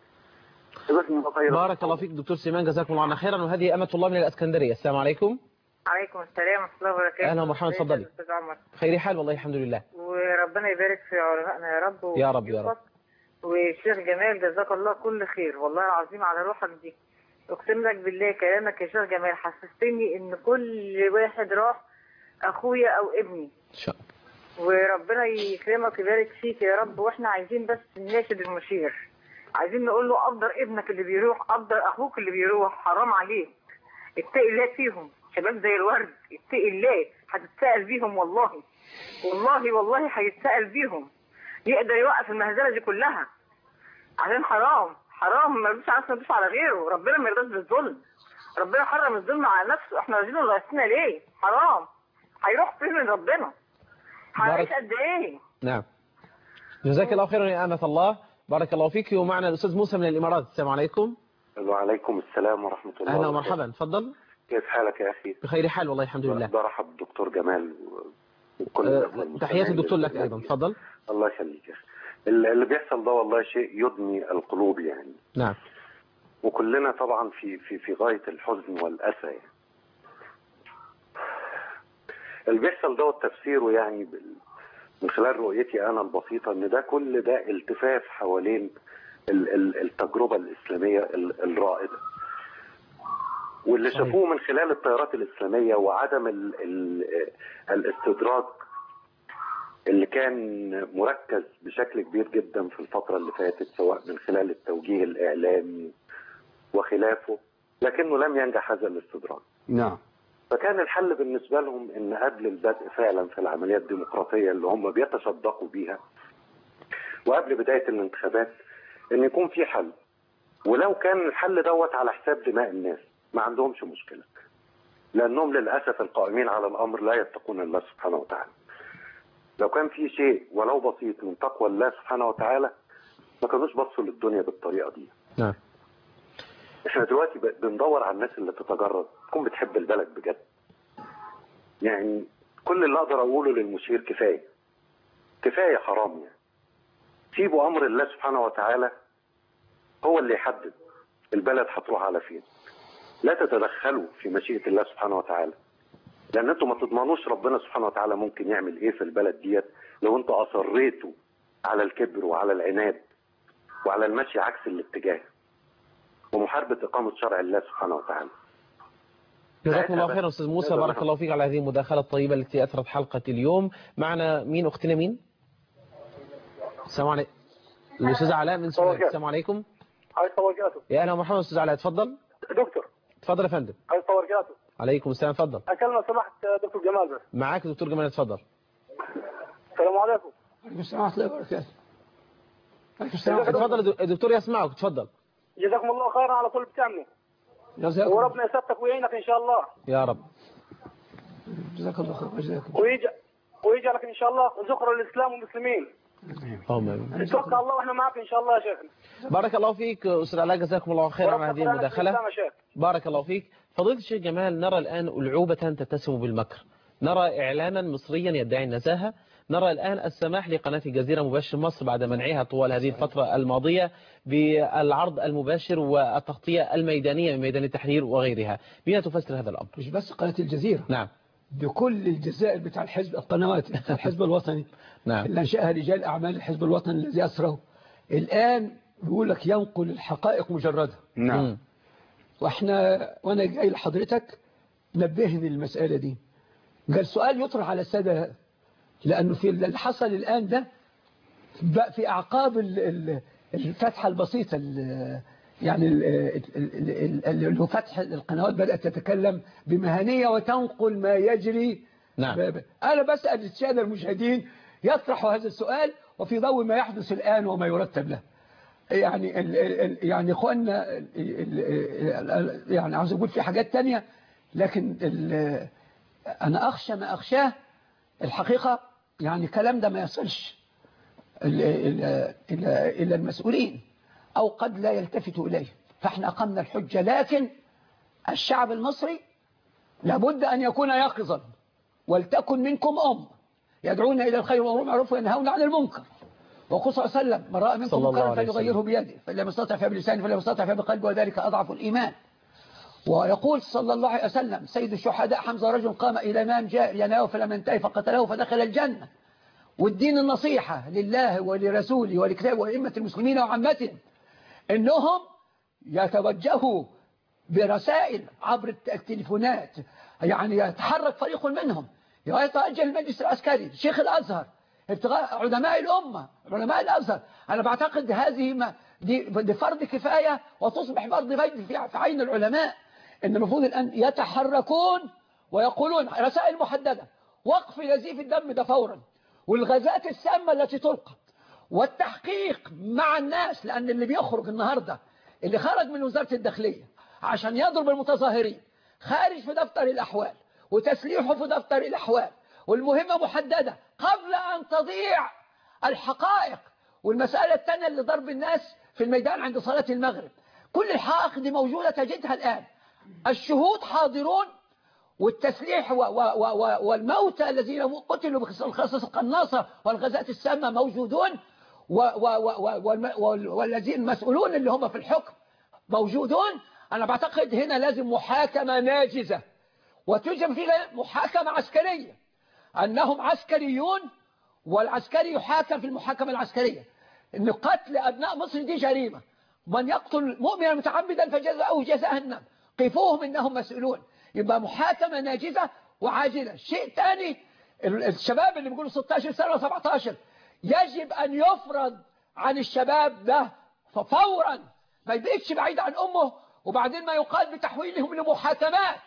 بارك الله فيك دكتور سليمان، جزاكم الله خيرا. وهذه أمة الله من الاسكندريه. السلام عليكم.
عليكم السلام ورحمه الله وبركاته.
اهلا ومرحبا، اتفضلي.
استاذ عمر.
خير حال والله الحمد لله.
وربنا يبارك في علمائنا يا رب.
يا رب يا رب.
والشيخ جمال جزاك الله كل خير والله العظيم على روحك دي. اقسم لك بالله كلامك يا شيخ جمال حسستني ان كل واحد راح اخويا او ابني
ان شاء الله.
وربنا يكرمك ويبارك فيك يا رب. واحنا عايزين بس نناشد المشير، عايزين نقول له قدر ابنك اللي بيروح، قدر اخوك اللي بيروح، حرام عليك، اتقي الله فيهم، شباب زي الورد، اتقي الله، هتتسأل بيهم والله والله هيتسأل بيهم. يقدر يوقف المهزله دي كلها عشان حرام ما يرضيش عارف يدوس على غيره. ربنا ما يرضاش بالظلم، ربنا حرم الظلم على نفسه. احنا راضيين وراسنا ليه؟ حرام. هيروح فين من ربنا؟ هيعيش قد ايه؟
نعم. جزاك الله خيرا يا أمة الله، بارك الله فيك. ومعنا الأستاذ موسى من الإمارات. السلام عليكم.
وعليكم السلام ورحمة الله.
أهلا ومرحبا، تفضل.
كيف حالك يا أخي؟
بخير حال والله الحمد لله.
برحب بالدكتور جمال وكل
تحياتي الدكتور لك أيضا، تفضل.
الله يخليك يا أخي. اللي بيحصل ده والله شيء يدمي القلوب يعني.
نعم.
وكلنا طبعا في غاية الحزن والأسى يعني. اللي بيحصل ده تفسيره يعني من خلال رؤيتي أنا البسيطة إن ده كل ده التفاف حوالين التجربة الإسلامية الرائدة، واللي شافوه من خلال التيارات الإسلامية وعدم الاستدراج اللي كان مركز بشكل كبير جدا في الفترة اللي فاتت، سواء من خلال التوجيه الإعلامي وخلافه، لكنه لم ينجح هذا الاستدراج.
نعم.
فكان الحل بالنسبة لهم إن قبل البدء فعلا في العملية الديمقراطية اللي هم بيتشدقوا بيها وقبل بداية الانتخابات إن يكون في حل، ولو كان الحل دوت على حساب دماء الناس ما عندهمش مشكلة، لأنهم للأسف القائمين على الأمر لا يتقون الله سبحانه وتعالى. لو كان في شيء ولو بسيط من تقوى الله سبحانه وتعالى ما كانوش بصوا للدنيا بالطريقة دي.
نعم.
احنا دلوقتي بندور على الناس اللي تتجرد تكون بتحب البلد بجد. يعني كل اللي اقدر اقوله للمشير كفاية حرام يعني. سيبوا امر الله سبحانه وتعالى هو اللي يحدد البلد هتروح على فين. لا تتدخلوا في مشيئة الله سبحانه وتعالى، لان انتوا ما تضمنوش ربنا سبحانه وتعالى ممكن يعمل ايه في البلد ديت لو انتوا اصريتوا على الكبر وعلى العناد وعلى المشي عكس الاتجاه ومحاربة إقامة شرع الله سبحانه وتعالى.
جزاكم الله خيرا أستاذ موسى، بارك الله فيك على هذه المداخلة الطيبة التي أثرت حلقة اليوم. معنا مين؟ أختنا مين؟ السلام عليكم. الأستاذ علاء من سوريا. السلام عليكم.
عليكم وبركاته.
يا أهلا ومرحبا أستاذ علاء، اتفضل.
دكتور.
اتفضل يا فندم.
عليكم وبركاته.
عليكم السلام، اتفضل.
أكلم لو سمحت دكتور جمال بس.
معاك دكتور جمال، اتفضل.
السلام عليكم.
عليكم السلام ورحمة الله وبركاته.
اتفضل الدكتور يسمعك، اتفضل.
جزاكم الله خيرا على كل بتعمله.
جزاكم.
وربنا يثبتك ويعينك ان شاء الله.
يا رب.
جزاك الله خير. جزاكم.
ويجعلك ان شاء الله ذكر الاسلام والمسلمين.
اللهم امين.
نتوكل الله واحنا معك ان شاء الله يا شيخنا.
بارك الله فيك استاذ علاء، جزاكم الله خيرا على هذه المداخله. بارك الله فيك. فضيلة الشيخ جمال، نرى الان ألعوبة تتسم بالمكر، نرى اعلانا مصريا يدعي النزاهه، نرى الآن السماح لقناة الجزيرة مباشر مصر بعد منعها طوال هذه الفترة الماضية بالعرض المباشر والتغطية الميدانية من ميدان التحرير وغيرها. بما تفسر هذا الأمر؟
مش بس قناة الجزيرة،
نعم،
بكل الجزائر بتاع الحزب، القنوات بتاع الحزب الوطني،
نعم،
اللي أنشأها رجال أعمال الحزب الوطني الذي أسره، الآن بيقول لك ينقل الحقائق مجردة.
نعم.
وأنا جاي لحضرتك نبهني المسألة دي. قال سؤال يطرح على السادة، لأنه في اللي حصل الآن ده في أعقاب الفتحة البسيطة، يعني اللي هو فتح القنوات بدأت تتكلم بمهنية وتنقل ما يجري.
نعم.
أنا بسأل السادة المشاهدين يطرحوا هذا السؤال وفي ضوء ما يحدث الآن وما يرتب له. يعني إخواننا يعني عاوز أقول في حاجات تانية، لكن أنا أخشى ما أخشاه الحقيقة، يعني كلام ده ما يصلش إلى المسؤولين أو قد لا يلتفتوا إليه. فإحنا أقمنا الحجة، لكن الشعب المصري لابد أن يكون يقظا، ولتكن منكم يدعون إلى الخير والأمر بالمعروف وينهون عن المنكر. وقال صلى الله عليه وسلم: من رأى منكم منكرا فليغيره بيده، فإن لم يستطع فبلسانه، فإن لم يستطع فبقلبه، وذلك أضعف الإيمان. ويقول صلى الله عليه وسلم: سيد الشهداء حمزة رجل قام إلى إمام جائر ينهاه فلم ينتهي فقتله فدخل الجنة. والدين النصيحة لله ولرسوله ولكتابه وأئمة المسلمين وعامتهم، إنهم يتوجهوا برسائل عبر التليفونات، يعني يتحرك فريق منهم يتوجه المجلس العسكري، شيخ الأزهر، ابتغاء علماء الأمة، علماء الأزهر. أنا بعتقد هذه دي فرض كفاية وتصبح فرض فيض في عين العلماء، إن المفروض الآن يتحركون ويقولون رسائل محددة: وقف نزيف الدم ده فورا، والغازات السامة التي تلقى، والتحقيق مع الناس. لأن اللي بيخرج النهاردة، اللي خرج من وزارة الداخلية عشان يضرب المتظاهرين، خارج في دفتر الأحوال وتسليحه في دفتر الأحوال، والمهمة محددة قبل أن تضيع الحقائق. والمسألة الثانية اللي ضرب الناس في الميدان عند صلاة المغرب، كل الحقائق دي موجودة تجدها الآن، الشهود حاضرون، والتسليح والموتى الذين قتلوا بالرصاص القناصة والغازات السامة موجودون،
والذين المسؤولون اللي هم في الحكم موجودون، أنا بعتقد هنا لازم محاكمة ناجزة وتجب فيها محاكمة عسكرية، أنهم عسكريون والعسكري يحاكم في المحاكمة العسكرية. إن قتل أبناء مصر دي جريمة، من يقتل مؤمنا متعمدا فجزاؤه جهنم، قفوهم إنهم مسؤولون. يبقى محاكمة ناجزة وعاجلة. شيء ثاني، الشباب اللي بيقولوا 16 سنة و17 يجب أن يفرض عن الشباب ده فورا، ما يبقيتش بعيد عن أمه وبعدين ما يقال بتحويلهم لمحاكمات.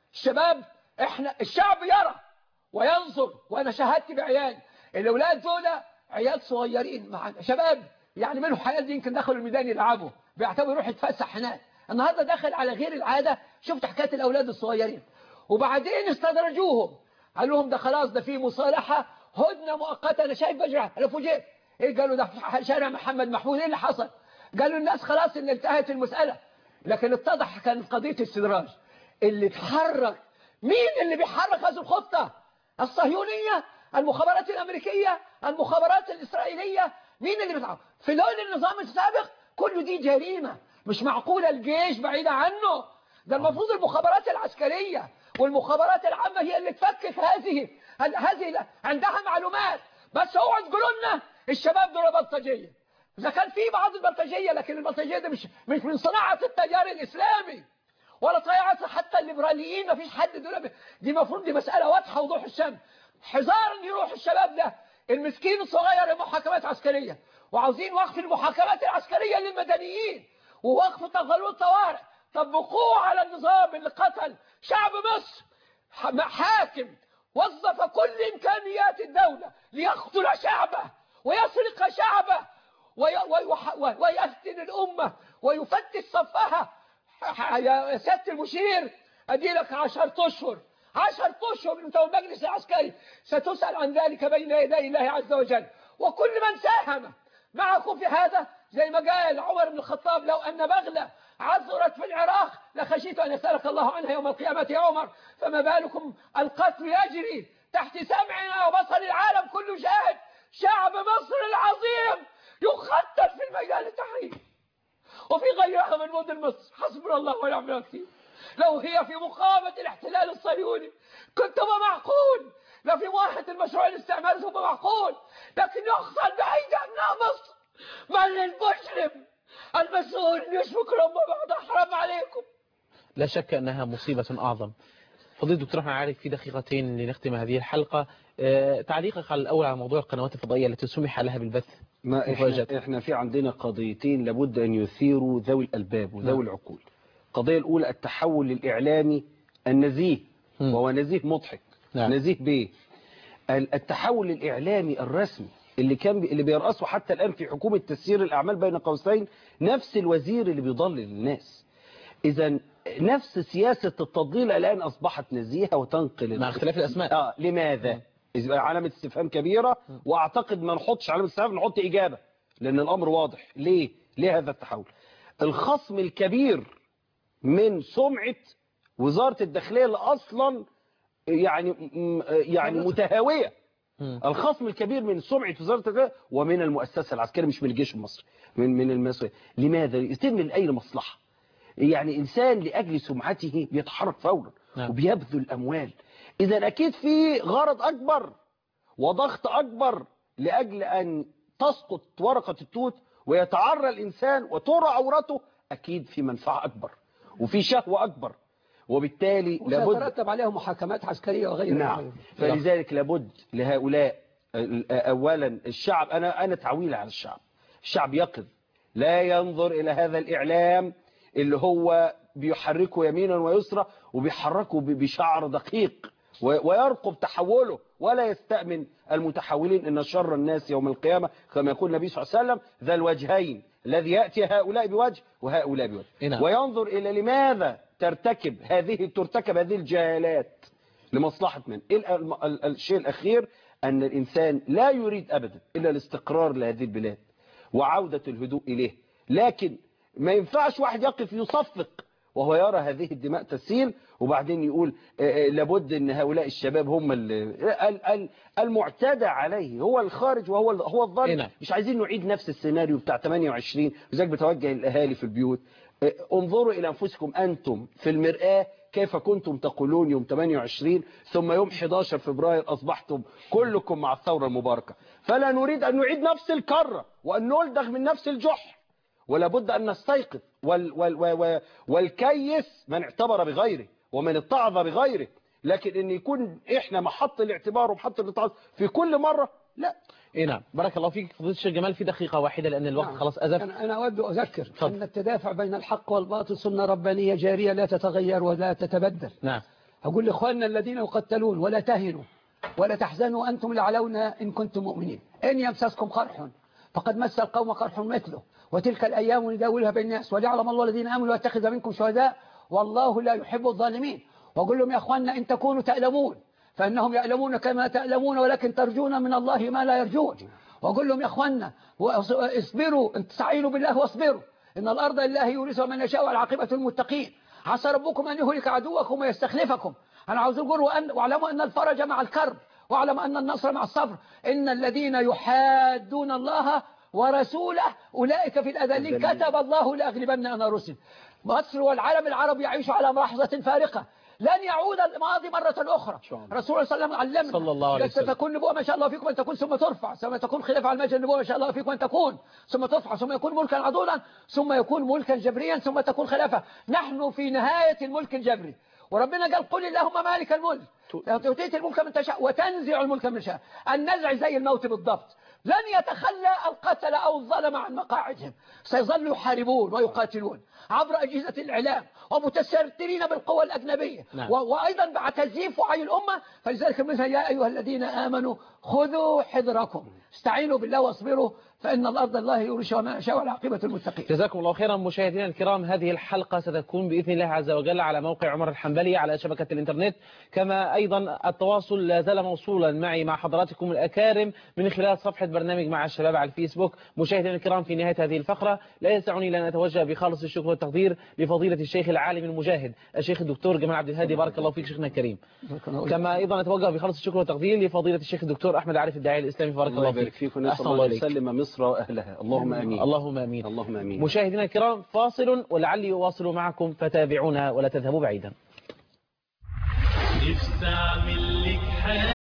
الشعب يرى وينظر، وأنا شاهدت بعيان الأولاد دول عيال صغيرين مع شباب يعني منهم حيال دي يمكن دخلوا الميدان يلعبوا، بيعتبروا يروح يتفسح هناك. النهارده دخل على غير العادة. شفت حكاية الأولاد الصغيرين وبعدين استدرجوهم، قال لهم ده خلاص ده في مصالحة هدنة مؤقتة. أنا شايف بجرة، أنا فوجئت. إيه قالوا ده في شارع محمد محمود؟ إيه اللي حصل؟ قالوا الناس خلاص إن انتهت المسألة، لكن اتضح كانت قضية استدراج. اللي اتحرك مين اللي بيحرك هذه الخطة؟ الصهيونية، المخابرات الأمريكية، المخابرات الإسرائيلية. مين اللي بيتحرك؟ في لون النظام السابق كله دي جريمة، مش معقولة الجيش بعيدة عنه. ده المفروض المخابرات العسكرية والمخابرات العامة هي اللي تفكك هذه عندها معلومات. بس اوعوا تقولوا لنا الشباب دول بلطجية. إذا كان في بعض البلطجية، لكن البلطجية ده مش من صناعة التيار الإسلامي ولا صناعة حتى الليبراليين. ما فيش حد دول. دي المفروض دي مسألة واضحة وضوح الشمس. حذار ان يروح الشباب ده المسكين الصغير لمحاكمات عسكرية، وعاوزين وقف المحاكمات العسكرية للمدنيين ووقف تغلول الطوارئ. طبقوه على النظام اللي قتل شعب مصر. حاكم وظف كل إمكانيات الدولة ليقتل شعبه ويسرق شعبه ويفتن الأمة ويفتش صفها. يا سيادة المشير أدي لك 10 أشهر 10 أشهر أنت والمجلس العسكري ستسأل عن ذلك بين يدي الله عز وجل. وكل من ساهم معكم في هذا، زي ما قال عمر بن الخطاب: لو أن بغلة عثرت في العراق لخشيت أن يسألك الله عنها يوم القيامة يا عمر، فما بالكم القتل يجري تحت سمعنا وبصر العالم كله شاهد. شعب مصر العظيم يقتل في الميدان التحرير وفي غيرها من مدن مصر. حسبنا الله ونعم الوكيل. لو هي في مقاومة الاحتلال الصهيوني كنت معقول، لو في مواجهة المشروع الاستعماري ثم معقول، لكن يحصل بعيد أبناء مصر. من المجرم المسؤول يشبك ربما بعد؟ حرام عليكم.
لا شك أنها مصيبة أعظم. فضيلة الدكتور أحمد عارف، في دقيقتين لنختم هذه الحلقة. تعليقك على الأول على موضوع القنوات الفضائية التي سمح لها بالبث.
ما احنا في عندنا قضيتين لابد أن يثيروا ذوي الألباب وذوي العقول. القضية الأولى التحول الإعلامي النزيه، وهو نزيه مضحك. نزيه بيه التحول الإعلامي الرسمي اللي بيرأسه حتى الآن في حكومة تسيير الأعمال بين قوسين نفس الوزير اللي بيضلل الناس. إذا نفس سياسة التضليل الآن أصبحت نزيهة وتنقل
مع اختلاف الأسماء.
لماذا؟ علامة استفهام كبيرة، وأعتقد ما نحطش علامة استفهام، نحط إجابة، لأن الأمر واضح. ليه هذا التحول؟ الخصم الكبير من سمعة وزارة الداخلية اللي أصلا يعني متهاوية. الخصم الكبير من سمعة وزارة الداخلية ومن المؤسسة العسكرية، مش من الجيش المصري، من المسؤولية. لماذا؟ يتم لأي مصلحة. يعني إنسان لأجل سمعته بيتحرك فورا وبيبذل أموال. إذا أكيد في غرض أكبر وضغط أكبر لأجل أن تسقط ورقة التوت ويتعرى الإنسان وترى عورته. أكيد في منفعة أكبر وفي شهوة أكبر، وبالتالي لابد
يترتب عليها محاكمات عسكرية وغيرها.
نعم. فلذلك لابد لهؤلاء أولا الشعب، أنا تعويل على الشعب يقظ، لا ينظر إلى هذا الإعلام اللي هو بيحركه يمينا ويسرى وبيحركه بشعر دقيق ويرقب تحوله، ولا يستأمن المتحولين. إن شر الناس يوم القيامة كما يقول النبي صلى الله عليه وسلم ذا الوجهين، الذي يأتي هؤلاء بوجه وهؤلاء بوجه. وينظر إلى لماذا ترتكب هذه الجهالات لمصلحة من. الشيء الأخير أن الإنسان لا يريد أبدا إلا الاستقرار لهذه البلاد وعودة الهدوء إليه، لكن ما ينفعش واحد يقف يصفق وهو يرى هذه الدماء تسيل، وبعدين يقول لابد ان هؤلاء الشباب هم المعتدى عليه، هو الخارج وهو الظالم. مش عايزين نعيد نفس السيناريو بتاع 28. لذلك بتوجه الاهالي في البيوت، انظروا الى انفسكم انتم في المرآة كيف كنتم تقولون يوم 28 ثم يوم 11 فبراير أصبحتم كلكم مع الثورة المباركة. فلا نريد أن نعيد نفس الكرة وأن نلدغ من نفس الجحر، ولا بد أن نستيقظ. والكيس من اعتبر بغيره ومن اتعظ بغيره، لكن أن يكون إحنا محط الاعتبار ومحط الاتعاظ في كل مرة، لا.
نعم. بارك الله فيك فضيلة الشيخ جمال. في دقيقة واحدة لأن الوقت خلاص أزف.
أنا أود أذكر أن التدافع بين الحق والباطل سنة ربانية جارية لا تتغير ولا تتبدل.
نعم.
أقول لإخواننا الذين يقتلون ولا تهنوا ولا تحزنوا أنتم الأعلون إن كنتم مؤمنين. إن يمسسكم قرح فقد مس القوم قرح مثله وتلك الأيام نداولها بين الناس وليعلم الله الذين آمنوا ويتخذ منكم شهداء والله لا يحب الظالمين. وأقول لهم يا إخواننا إن تكونوا تألمون فإنهم يألمون كما تألمون ولكن ترجون من الله ما لا يرجون. وأقول لهم يا إخواننا اصبروا، استعينوا بالله واصبروا، إن الأرض لله يورثها من يشاء والعاقبة للمتقين. عسى ربكم أن يهلك عدوكم ويستخلفكم. أنا عاوز أقول واعلموا أن الفرج مع الكرب واعلم أن النصر مع الصبر. إن الذين يحادون الله ورسوله أولئك في الأذلين كتب الله لأغلبن أنا رسل. مصر والعالم العربي يعيش على ملاحظة فارقة، لن يعود الماضي مرة أخرى. رسول الله صلى الله عليه وسلم علمنا
صلى الله عليه وسلم
ستكون نبوة ما شاء الله فيكم أن تكون ثم ترفع، ثم تكون خلافة على المجد النبوة ما شاء الله فيكم أن تكون ثم ترفع، ثم يكون ملكا عضولا، ثم يكون ملكا جبريا، ثم تكون خلافة. نحن في نهاية الملك الجبري، وربنا قال قل اللهم مالك الملك تؤتي الملك من تشاء وتنزع الملك من تشاء. النزع زي الموت بالضبط، لن يتخلى القتل أو الظلم عن مقاعدهم، سيظلوا يحاربون ويقاتلون عبر أجهزة الإعلام ومتسترين بالقوى الأجنبية.
نعم.
وأيضا بعد تزييف وعي الأمة. فلذلك مثل يا أيها الذين آمنوا خذوا حذركم استعينوا بالله واصبروا فإن الأرض الله يورثها من يشاء والعاقبة للمتقين.
جزاكم الله خيرا. مشاهدينا الكرام، هذه الحلقة ستكون بإذن الله عز وجل على موقع عمر الحنبلي على شبكة الإنترنت، كما أيضا التواصل لا زال موصولا معي مع حضراتكم الأكارم من خلال صفحة برنامج مع الشباب على الفيسبوك. مشاهدينا الكرام، في نهاية هذه الفقرة لا يسعني لأن أتوجه بخالص الشكر والتقدير لفضيلة الشيخ العالم المجاهد الشيخ الدكتور جمال عبد الهادي. بارك الله فيك شيخنا الكريم. كما أيضا أتوجه بخالص الشكر والتقدير لفضيلة الشيخ الدكتور أحمد عارف الداعية الإسلامي. بارك الله فيك.
نسأل الله أن يسلم مصر وأهلها. اللهم آمين.
اللهم آمين.
اللهم آمين.
مشاهدينا الكرام، فاصل ولعلي أواصل معكم فتابعونا ولا تذهبوا بعيدا.